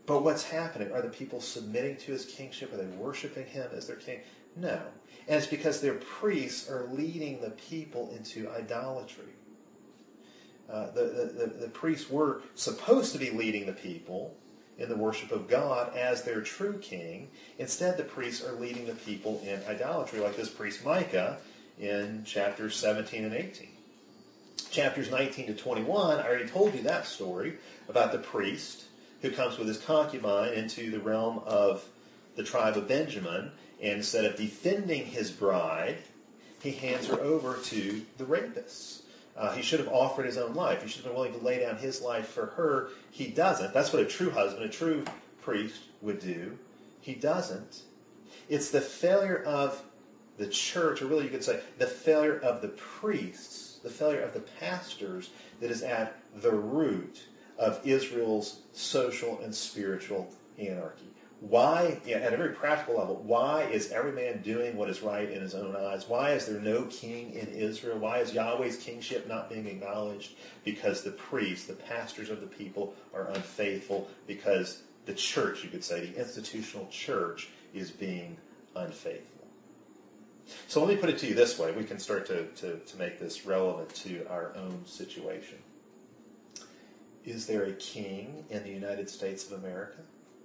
Speaker 1: But what's happening? Are the people submitting to his kingship? Are they worshiping him as their king? No. And it's because their priests are leading the people into idolatry. Uh, the, the, the, the priests were supposed to be leading the people in the worship of God as their true king. Instead, the priests are leading the people in idolatry, like this priest Micah in chapters seventeen and eighteen. Chapters nineteen to twenty-one, I already told you that story about the priest who comes with his concubine into the realm of the tribe of Benjamin, and instead of defending his bride, he hands her over to the rapists. Uh, he should have offered his own life. He should have been willing to lay down his life for her. He doesn't. That's what a true husband, a true priest would do. He doesn't. It's the failure of the church, or really you could say the failure of the priests, the failure of the pastors, that is at the root of Israel's social and spiritual anarchy. Why, yeah, at a very practical level, why is every man doing what is right in his own eyes? Why is there no king in Israel? Why is Yahweh's kingship not being acknowledged? Because the priests, the pastors of the people, are unfaithful. Because the church, you could say, the institutional church, is being unfaithful. So let me put it to you this way. We can start to, to, to make this relevant to our own situation. Is there a king in the United States of America?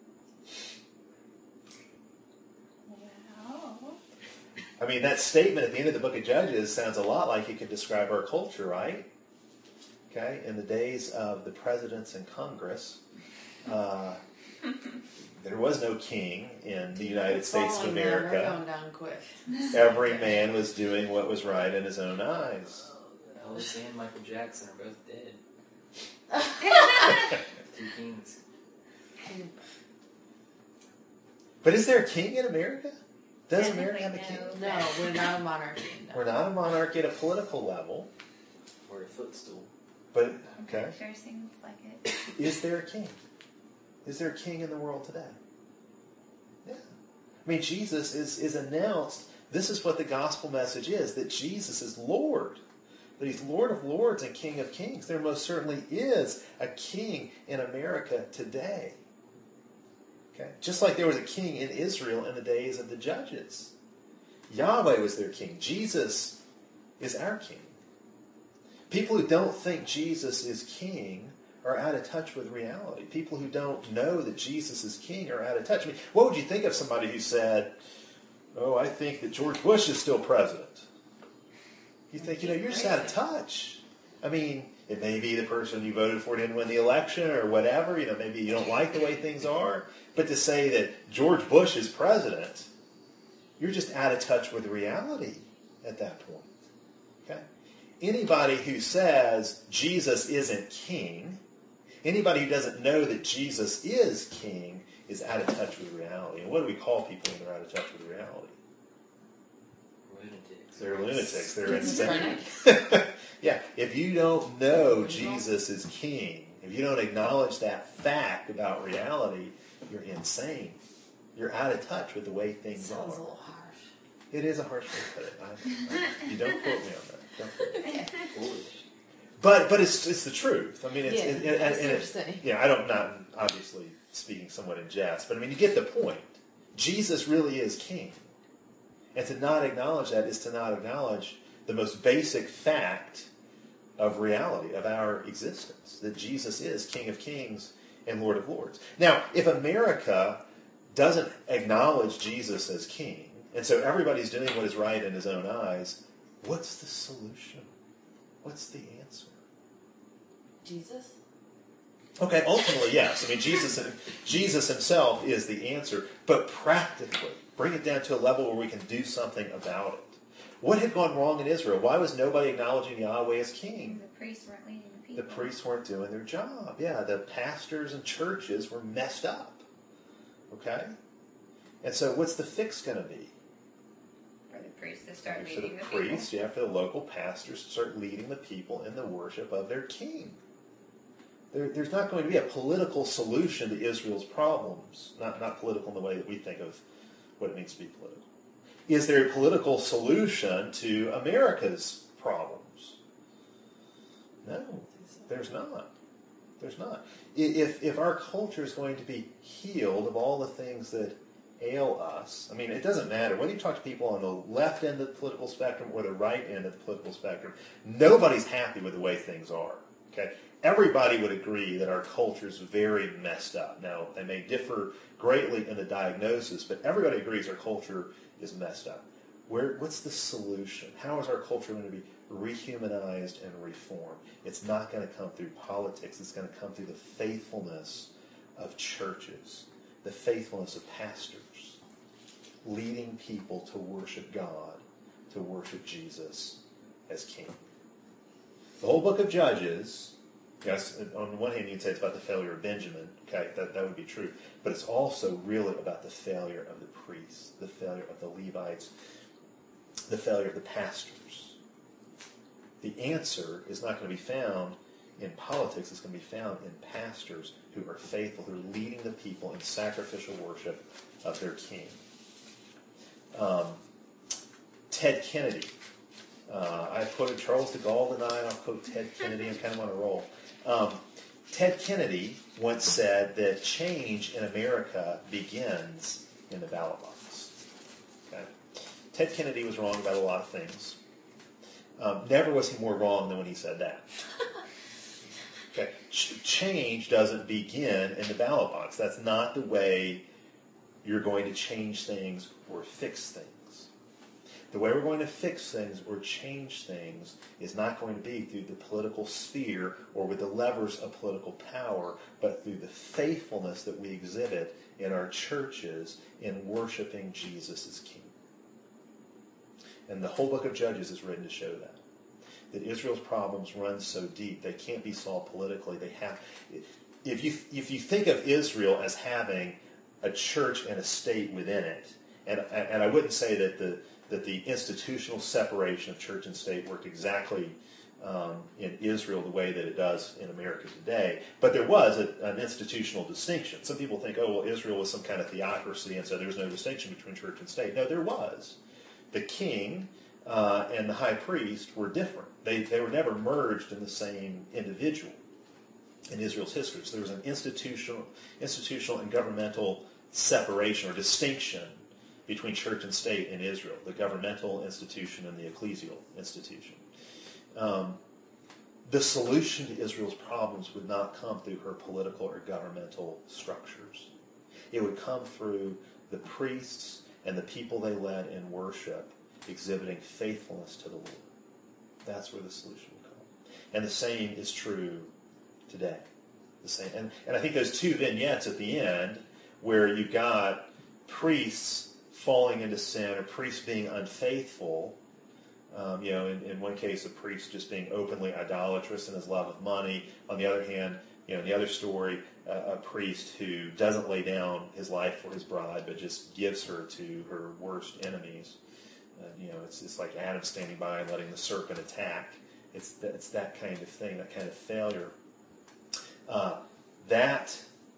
Speaker 2: Well,
Speaker 1: I mean, that statement at the end of the book of Judges sounds a lot like it could describe our culture, right? Okay, in the days of the presidents and Congress, uh, there was no king in the United States of
Speaker 3: Following them, we're
Speaker 1: America.
Speaker 3: going down quick.
Speaker 1: Every man was doing what was right in his own eyes.
Speaker 4: Elvis and Michael Jackson are both dead. Two kings.
Speaker 1: But is there a king in America? Does
Speaker 2: Technically,
Speaker 1: America have a king?
Speaker 2: no.
Speaker 3: No, we're not a monarchy. No.
Speaker 1: We're not a monarchy at a political level,
Speaker 4: Or a footstool.
Speaker 1: but okay.
Speaker 2: Sure seems like it.
Speaker 1: Is there a king? Is there a king in the world today? Yeah. I mean, Jesus is, is announced. This is what the gospel message is, that Jesus is Lord. That he's Lord of lords and King of kings. There most certainly is a king in America today. Okay? Just like there was a king in Israel in the days of the judges. Yahweh was their king. Jesus is our king. People who don't think Jesus is king are out of touch with reality. People who don't know that Jesus is king are out of touch. I mean, what would you think of somebody who said, oh, I think that George Bush is still president? You think, you know, you're just out of touch. I mean, it may be the person you voted for didn't win the election or whatever. You know, maybe you don't like the way things are. But to say that George Bush is president, you're just out of touch with reality at that point. Okay? Anybody who says Jesus isn't king, anybody who doesn't know that Jesus is king, is out of touch with reality. And what do we call people when they're out of touch with reality?
Speaker 4: Lunatics.
Speaker 1: They're lunatics. They're insane.
Speaker 3: Schizophrenic.
Speaker 1: Yeah, if you don't know Jesus is king, if you don't acknowledge that fact about reality, you're insane. You're out of touch with the way things
Speaker 3: Sounds a
Speaker 1: are.
Speaker 3: little harsh.
Speaker 1: It is a harsh way to put it. I, I, you don't quote me on that. Don't quote me.
Speaker 4: Foolish.
Speaker 1: But but it's it's the truth. I mean, it's
Speaker 3: Yeah,
Speaker 1: it,
Speaker 3: I
Speaker 1: and,
Speaker 3: see
Speaker 1: and
Speaker 3: what
Speaker 1: it,
Speaker 3: you're saying.
Speaker 1: yeah. I don't not obviously speaking somewhat in jest, but I mean you get the point. Jesus really is king, and to not acknowledge that is to not acknowledge the most basic fact of reality of our existence, that Jesus is King of Kings and Lord of Lords. Now, if America doesn't acknowledge Jesus as king, and so everybody's doing what is right in his own eyes, what's the solution? What's the answer?
Speaker 3: Jesus?
Speaker 1: Okay, ultimately, yes. I mean, Jesus, Jesus himself is the answer, but practically, bring it down to a level where we can do something about it. What had gone wrong in Israel? Why was nobody acknowledging Yahweh as king?
Speaker 2: The priests weren't leading the people.
Speaker 1: The priests weren't doing their job. Yeah, the pastors and churches were messed up. Okay? And so what's the fix going to be?
Speaker 2: For the priests to start
Speaker 1: For the
Speaker 2: leading the
Speaker 1: priests,
Speaker 2: people.
Speaker 1: yeah, for the local pastors to start leading the people in the worship of their king. There, there's not going to be a political solution to Israel's problems. Not, not political in the way that we think of what it means to be political. Is there a political solution to America's problems? No, there's not. There's not. If if our culture is going to be healed of all the things that ail us, I mean, it doesn't matter whether you talk to people on the left end of the political spectrum or the right end of the political spectrum. Nobody's happy with the way things are. Okay, everybody would agree that our culture is very messed up. Now, they may differ greatly in the diagnosis, but everybody agrees our culture is messed up. Where, what's the solution? How is our culture going to be rehumanized and reformed? It's not going to come through politics. It's going to come through the faithfulness of churches, the faithfulness of pastors, leading people to worship God, to worship Jesus as King. The whole book of Judges, yes, on one hand you'd say it's about the failure of Benjamin. Okay, that, that would be true. But it's also really about the failure of the priests, the failure of the Levites, the failure of the pastors. The answer is not going to be found in politics. It's going to be found in pastors who are faithful, who are leading the people in sacrificial worship of their King. Um, Ted Kennedy. Uh, I quoted Charles de Gaulle tonight. I'll quote Ted Kennedy. I'm kind of on a roll. Um, Ted Kennedy once said that change in America begins in the ballot box. Okay? Ted Kennedy was wrong about a lot of things. Um, never was he more wrong than when he said that. Okay, Ch- change doesn't begin in the ballot box. That's not the way you're going to change things or fix things. The way we're going to fix things or change things is not going to be through the political sphere or with the levers of political power, but through the faithfulness that we exhibit in our churches in worshiping Jesus as King. And the whole book of Judges is written to show that. That Israel's problems run so deep, they can't be solved politically. They have, if you if you think of Israel as having a church and a state within it, and and I wouldn't say that the that the institutional separation of church and state worked exactly um, in Israel the way that it does in America today, but there was a, an institutional distinction. Some people think, oh, well, Israel was some kind of theocracy, and so there was no distinction between church and state. No, there was. The king uh, and the high priest were different. They they were never merged in the same individual in Israel's history. So there was an institutional, institutional and governmental separation or distinction between church and state in Israel, the governmental institution and the ecclesial institution. Um, the solution to Israel's problems would not come through her political or governmental structures. It would come through the priests and the people they led in worship exhibiting faithfulness to the Lord. That's where the solution will come. And the same is true today. The same, and, and I think those two vignettes at the end where you've got priests falling into sin or priests being unfaithful, um, you know, in, in one case a priest just being openly idolatrous in his love of money. On the other hand, you know, in the other story, uh, a priest who doesn't lay down his life for his bride but just gives her to her worst enemies. Uh, you know, it's it's like Adam standing by and letting the serpent attack. It's that, it's that kind of thing, that kind of failure. Uh, that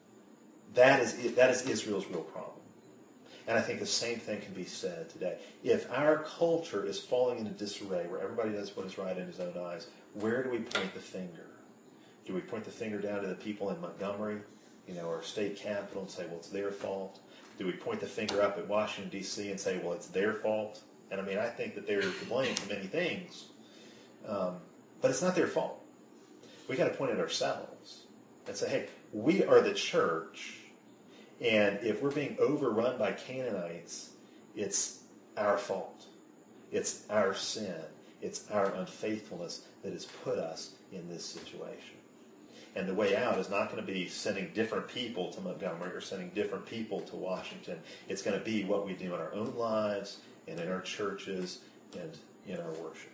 Speaker 1: that is that is Israel's real problem. And I think the same thing can be said today. If our culture is falling into disarray, where everybody does what is right in his own eyes, where do we point the finger? Do we point the finger down to the people in Montgomery, you know, our state capital, and say, well, it's their fault? Do we point the finger up at Washington, D C and say, well, it's their fault? And I mean, I think that they're to blame for many things. Um, but it's not their fault. We got to point at ourselves and say, hey, we are the church. And if we're being overrun by Canaanites, it's our fault. It's our sin. It's our unfaithfulness that has put us in this situation. And the way out is not going to be sending different people to Montgomery or sending different people to Washington. It's going to be what we do in our own lives and in our churches and in our worship.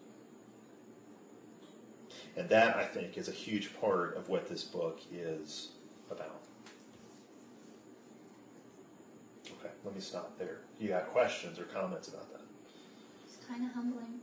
Speaker 1: And that, I think, is a huge part of what this book is about. Okay, let me stop there. You got questions or comments about that?
Speaker 2: It's kind of humbling.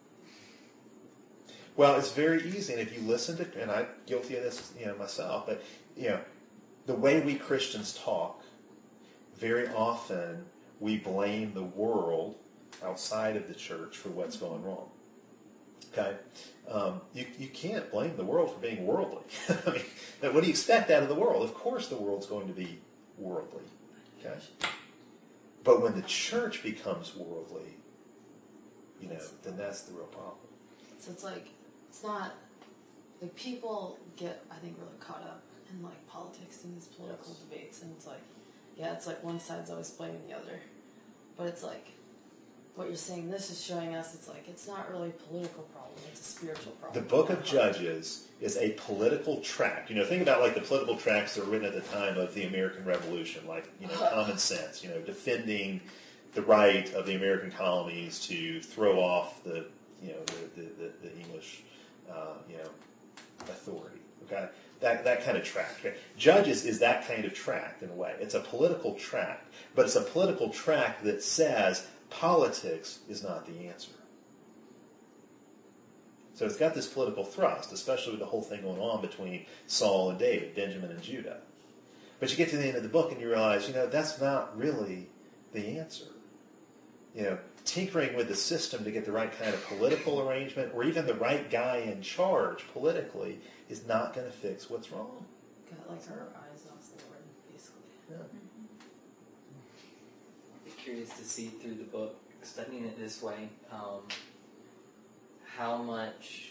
Speaker 1: Well, it's very easy, and if you listen to, and I'm guilty of this, you know, myself, but, you know, the way we Christians talk, very often we blame the world outside of the church for what's going wrong. Okay, um, you you can't blame the world for being worldly. I mean, what do you expect out of the world? Of course, the world's going to be worldly. Okay, but when the church becomes worldly, you know, then that's the real problem.
Speaker 3: So it's like, it's not, like people get, I think, really caught up in like politics and these political
Speaker 1: Yes.
Speaker 3: debates, and it's like, yeah, it's like one side's always blaming the other. But it's like, what you're saying, this is showing us, it's like, it's not really a political problem, it's a spiritual
Speaker 1: The
Speaker 3: problem.
Speaker 1: book of Judges is a political tract. You know, think about like the political tracts that were written at the time of the American Revolution, like, you know, Common Sense, you know, defending the right of the American colonies to throw off the, you know, the, the, the, the English, uh, you know, authority. Okay? That, that kind of tract. Okay? Judges is that kind of tract in a way. It's a political tract, but it's a political tract that says politics is not the answer. So it's got this political thrust, especially with the whole thing going on between Saul and David, Benjamin and Judah. But you get to the end of the book and you realize, you know, that's not really the answer. You know, tinkering with the system to get the right kind of political arrangement or even the right guy in charge politically is not going to fix what's wrong.
Speaker 3: Got like our eyes off the Lord, basically.
Speaker 1: Yeah.
Speaker 4: I'd be curious to see through the book, studying it this way, um, how much,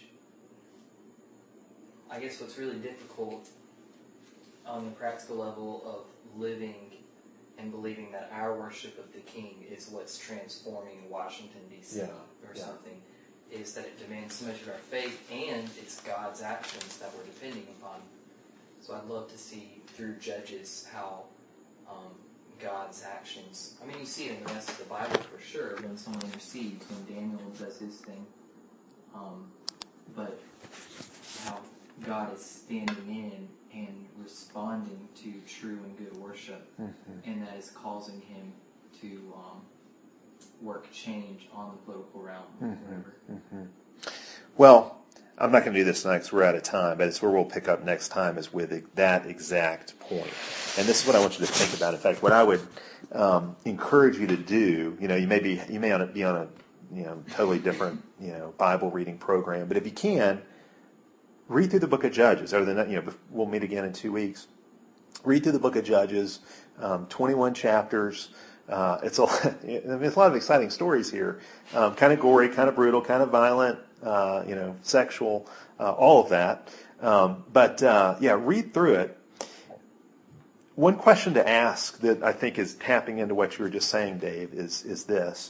Speaker 4: I guess what's really difficult on the practical level of living and believing that our worship of the King is what's transforming Washington, D C
Speaker 1: Yeah,
Speaker 4: or
Speaker 1: yeah.
Speaker 4: something, is that it demands so much of our faith, and it's God's actions that we're depending upon. So I'd love to see through Judges how um, God's actions, I mean, you see it in the rest of the Bible for sure, when someone intercedes, when Daniel does his thing, um, but how God is standing in and responding to true and good worship, mm-hmm. and that is causing him to um, work change on the political realm. Mm-hmm.
Speaker 1: Mm-hmm. Well, I'm not going to do this tonight because we're out of time, but it's where we'll pick up next time is with that exact point. And this is what I want you to think about. In fact, what I would um, encourage you to do, you know, you may be you may be on a you know totally different you know Bible reading program, but if you can, read through the book of Judges. Other than that, you know, we'll meet again in two weeks. Read through the book of Judges, um, twenty-one chapters. Uh, it's a, there's a lot of exciting stories here. Um, kind of gory, kind of brutal, kind of violent, uh, you know, sexual, uh, all of that. Um, but uh, yeah, read through it. One question to ask that I think is tapping into what you were just saying, Dave, is is this.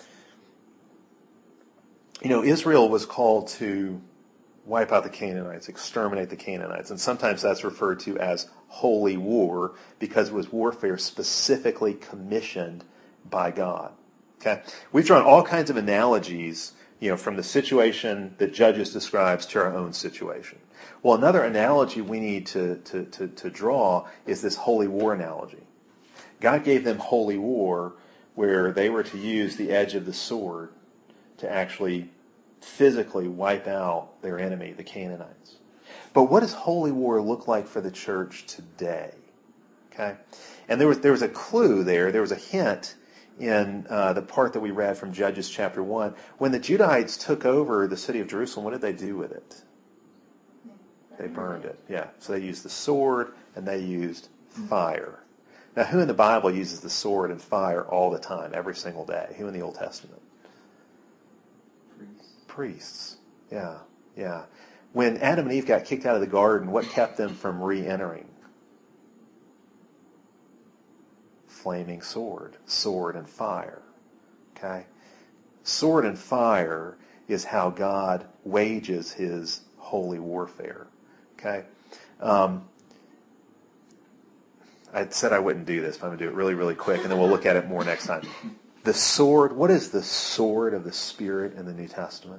Speaker 1: You know, Israel was called to wipe out the Canaanites, exterminate the Canaanites. And sometimes that's referred to as holy war because it was warfare specifically commissioned by God. Okay? We've drawn all kinds of analogies, you know, from the situation that Judges describes to our own situation. Well, another analogy we need to, to, to, to draw is this holy war analogy. God gave them holy war where they were to use the edge of the sword to actually physically wipe out their enemy, the Canaanites. But what does holy war look like for the church today? Okay, and there was there was a clue there. There was a hint in uh, the part that we read from Judges chapter one. When the Judahites took over the city of Jerusalem, what did they do with it? They burned it. Yeah. So they used the sword and they used fire. Now, who in the Bible uses the sword and fire all the time, every single day? Who in the Old Testament? Priests. Yeah, yeah. When Adam and Eve got kicked out of the garden, what kept them from re-entering? Flaming sword. Sword and fire. Okay? Sword and fire is how God wages his holy warfare. Okay? Um, I said I wouldn't do this, but I'm going to do it really, really quick, and then we'll look at it more next time. The sword, what is the sword of the Spirit in the New Testament?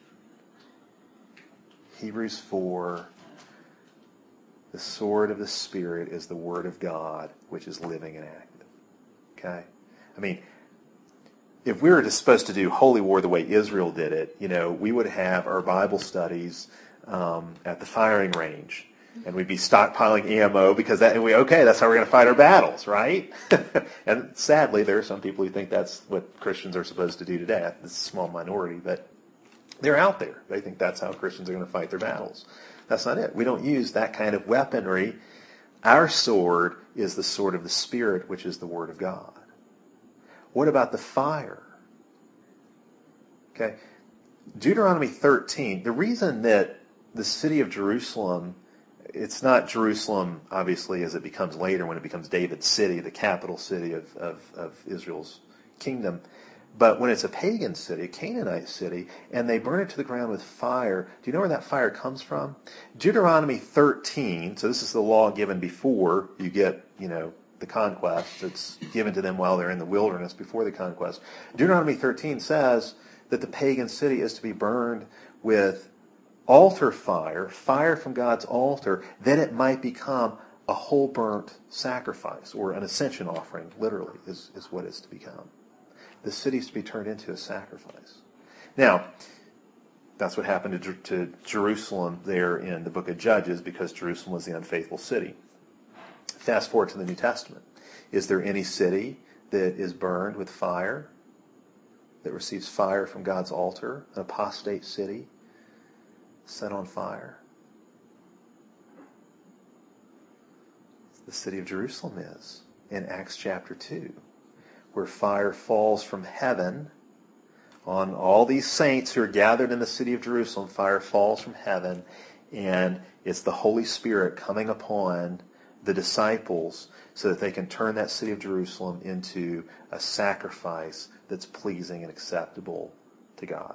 Speaker 1: Hebrews four, the sword of the Spirit is the Word of God, which is living and active. Okay? I mean, if we were supposed to do holy war the way Israel did it, you know, we would have our Bible studies um, at the firing range. And we'd be stockpiling ammo because that, and we, okay, that's how we're going to fight our battles, right? And sadly, there are some people who think that's what Christians are supposed to do today. It's a small minority, but They're out there. They think that's how Christians are going to fight their battles. That's not it. We don't use that kind of weaponry. Our sword is the sword of the Spirit, which is the Word of God. What about the fire? Okay. Deuteronomy thirteen, the reason that the city of Jerusalem, it's not Jerusalem, obviously, as it becomes later when it becomes David's city, the capital city of, of, of Israel's kingdom. But when it's a pagan city, a Canaanite city, and they burn it to the ground with fire, do you know where that fire comes from? Deuteronomy thirteen, so this is the law given before you get, you know, the conquest. It's given to them while they're in the wilderness before the conquest. Deuteronomy thirteen says that the pagan city is to be burned with altar fire, fire from God's altar, that it might become a whole burnt sacrifice, or an ascension offering, literally, is, is what it's to become. The city's to be turned into a sacrifice. Now, that's what happened to, to Jerusalem there in the book of Judges, because Jerusalem was the unfaithful city. Fast forward to the New Testament. Is there any city that is burned with fire, that receives fire from God's altar, an apostate city set on fire? The city of Jerusalem is in Acts chapter two, where fire falls from heaven on all these saints who are gathered in the city of Jerusalem. Fire falls from heaven, and it's the Holy Spirit coming upon the disciples so that they can turn that city of Jerusalem into a sacrifice that's pleasing and acceptable to God.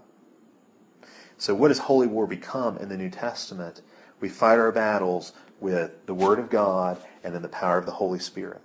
Speaker 1: So what does holy war become in the New Testament? We fight our battles with the Word of God and then the power of the Holy Spirit.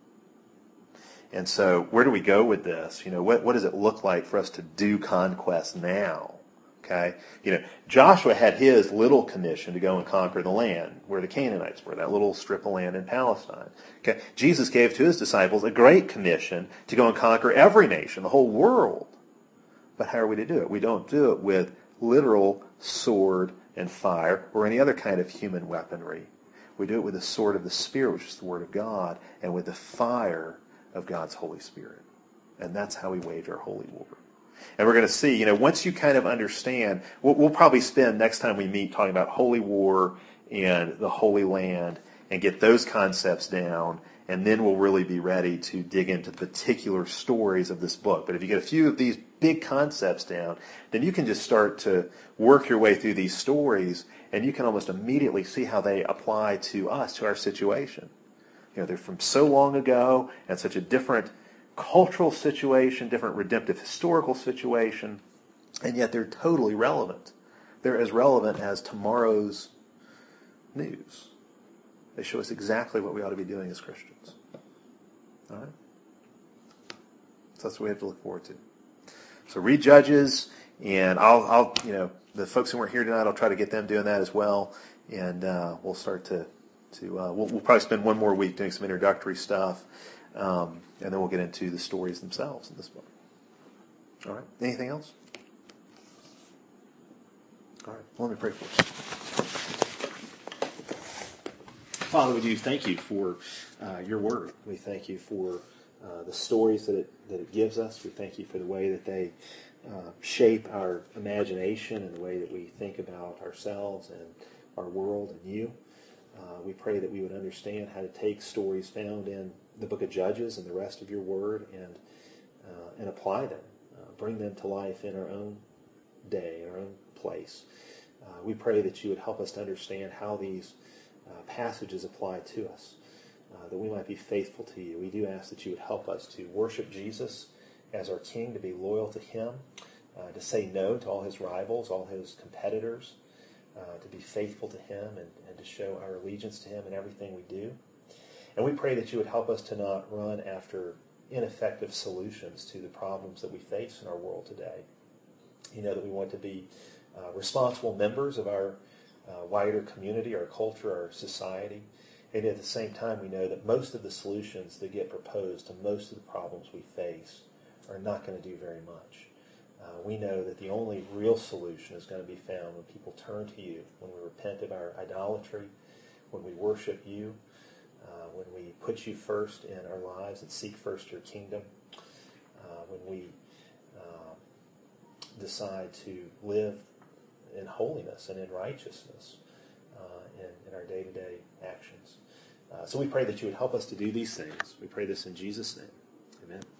Speaker 1: And so where do we go with this? You know, what, what does it look like for us to do conquest now? Okay? You know, Joshua had his little commission to go and conquer the land where the Canaanites were, that little strip of land in Palestine. Okay? Jesus gave to his disciples a great commission to go and conquer every nation, the whole world. But how are we to do it? We don't do it with literal sword and fire or any other kind of human weaponry. We do it with the sword of the Spirit, which is the Word of God, and with the fire of God's Holy Spirit. And that's how we wage our holy war. And we're going to see, you know, once you kind of understand, we'll, we'll probably spend next time we meet talking about holy war and the Holy Land and get those concepts down, and then we'll really be ready to dig into the particular stories of this book. But if you get a few of these big concepts down, then you can just start to work your way through these stories, and you can almost immediately see how they apply to us, to our situation. You know, they're from so long ago and such a different cultural situation, different redemptive historical situation, and yet they're totally relevant. They're as relevant as tomorrow's news. They show us exactly what we ought to be doing as Christians. All right? So that's what we have to look forward to. So read Judges, and I'll, I'll, you know, the folks who weren't here tonight, I'll try to get them doing that as well, and uh, we'll start to To uh, we'll, we'll probably spend one more week doing some introductory stuff, um, and then we'll get into the stories themselves in this book. All right. Anything else? All right. Well, let me pray for us. Father, we do thank you for uh, your word. We thank you for uh, the stories that it that it gives us. We thank you for the way that they uh, shape our imagination and the way that we think about ourselves and our world and you. Uh, we pray that we would understand how to take stories found in the book of Judges and the rest of your word and uh, and apply them, uh, bring them to life in our own day, in our own place. Uh, we pray that you would help us to understand how these uh, passages apply to us, uh, that we might be faithful to you. We do ask that you would help us to worship Jesus as our King, to be loyal to him, uh, to say no to all his rivals, all his competitors, Uh, to be faithful to him and, and to show our allegiance to him in everything we do. And we pray that you would help us to not run after ineffective solutions to the problems that we face in our world today. You know that we want to be uh, responsible members of our uh, wider community, our culture, our society. And at the same time, we know that most of the solutions that get proposed to most of the problems we face are not going to do very much. Uh, we know that the only real solution is going to be found when people turn to you, when we repent of our idolatry, when we worship you, uh, when we put you first in our lives and seek first your kingdom, uh, when we uh, decide to live in holiness and in righteousness uh, in, in our day-to-day actions. Uh, so we pray that you would help us to do these things. We pray this in Jesus' name. Amen.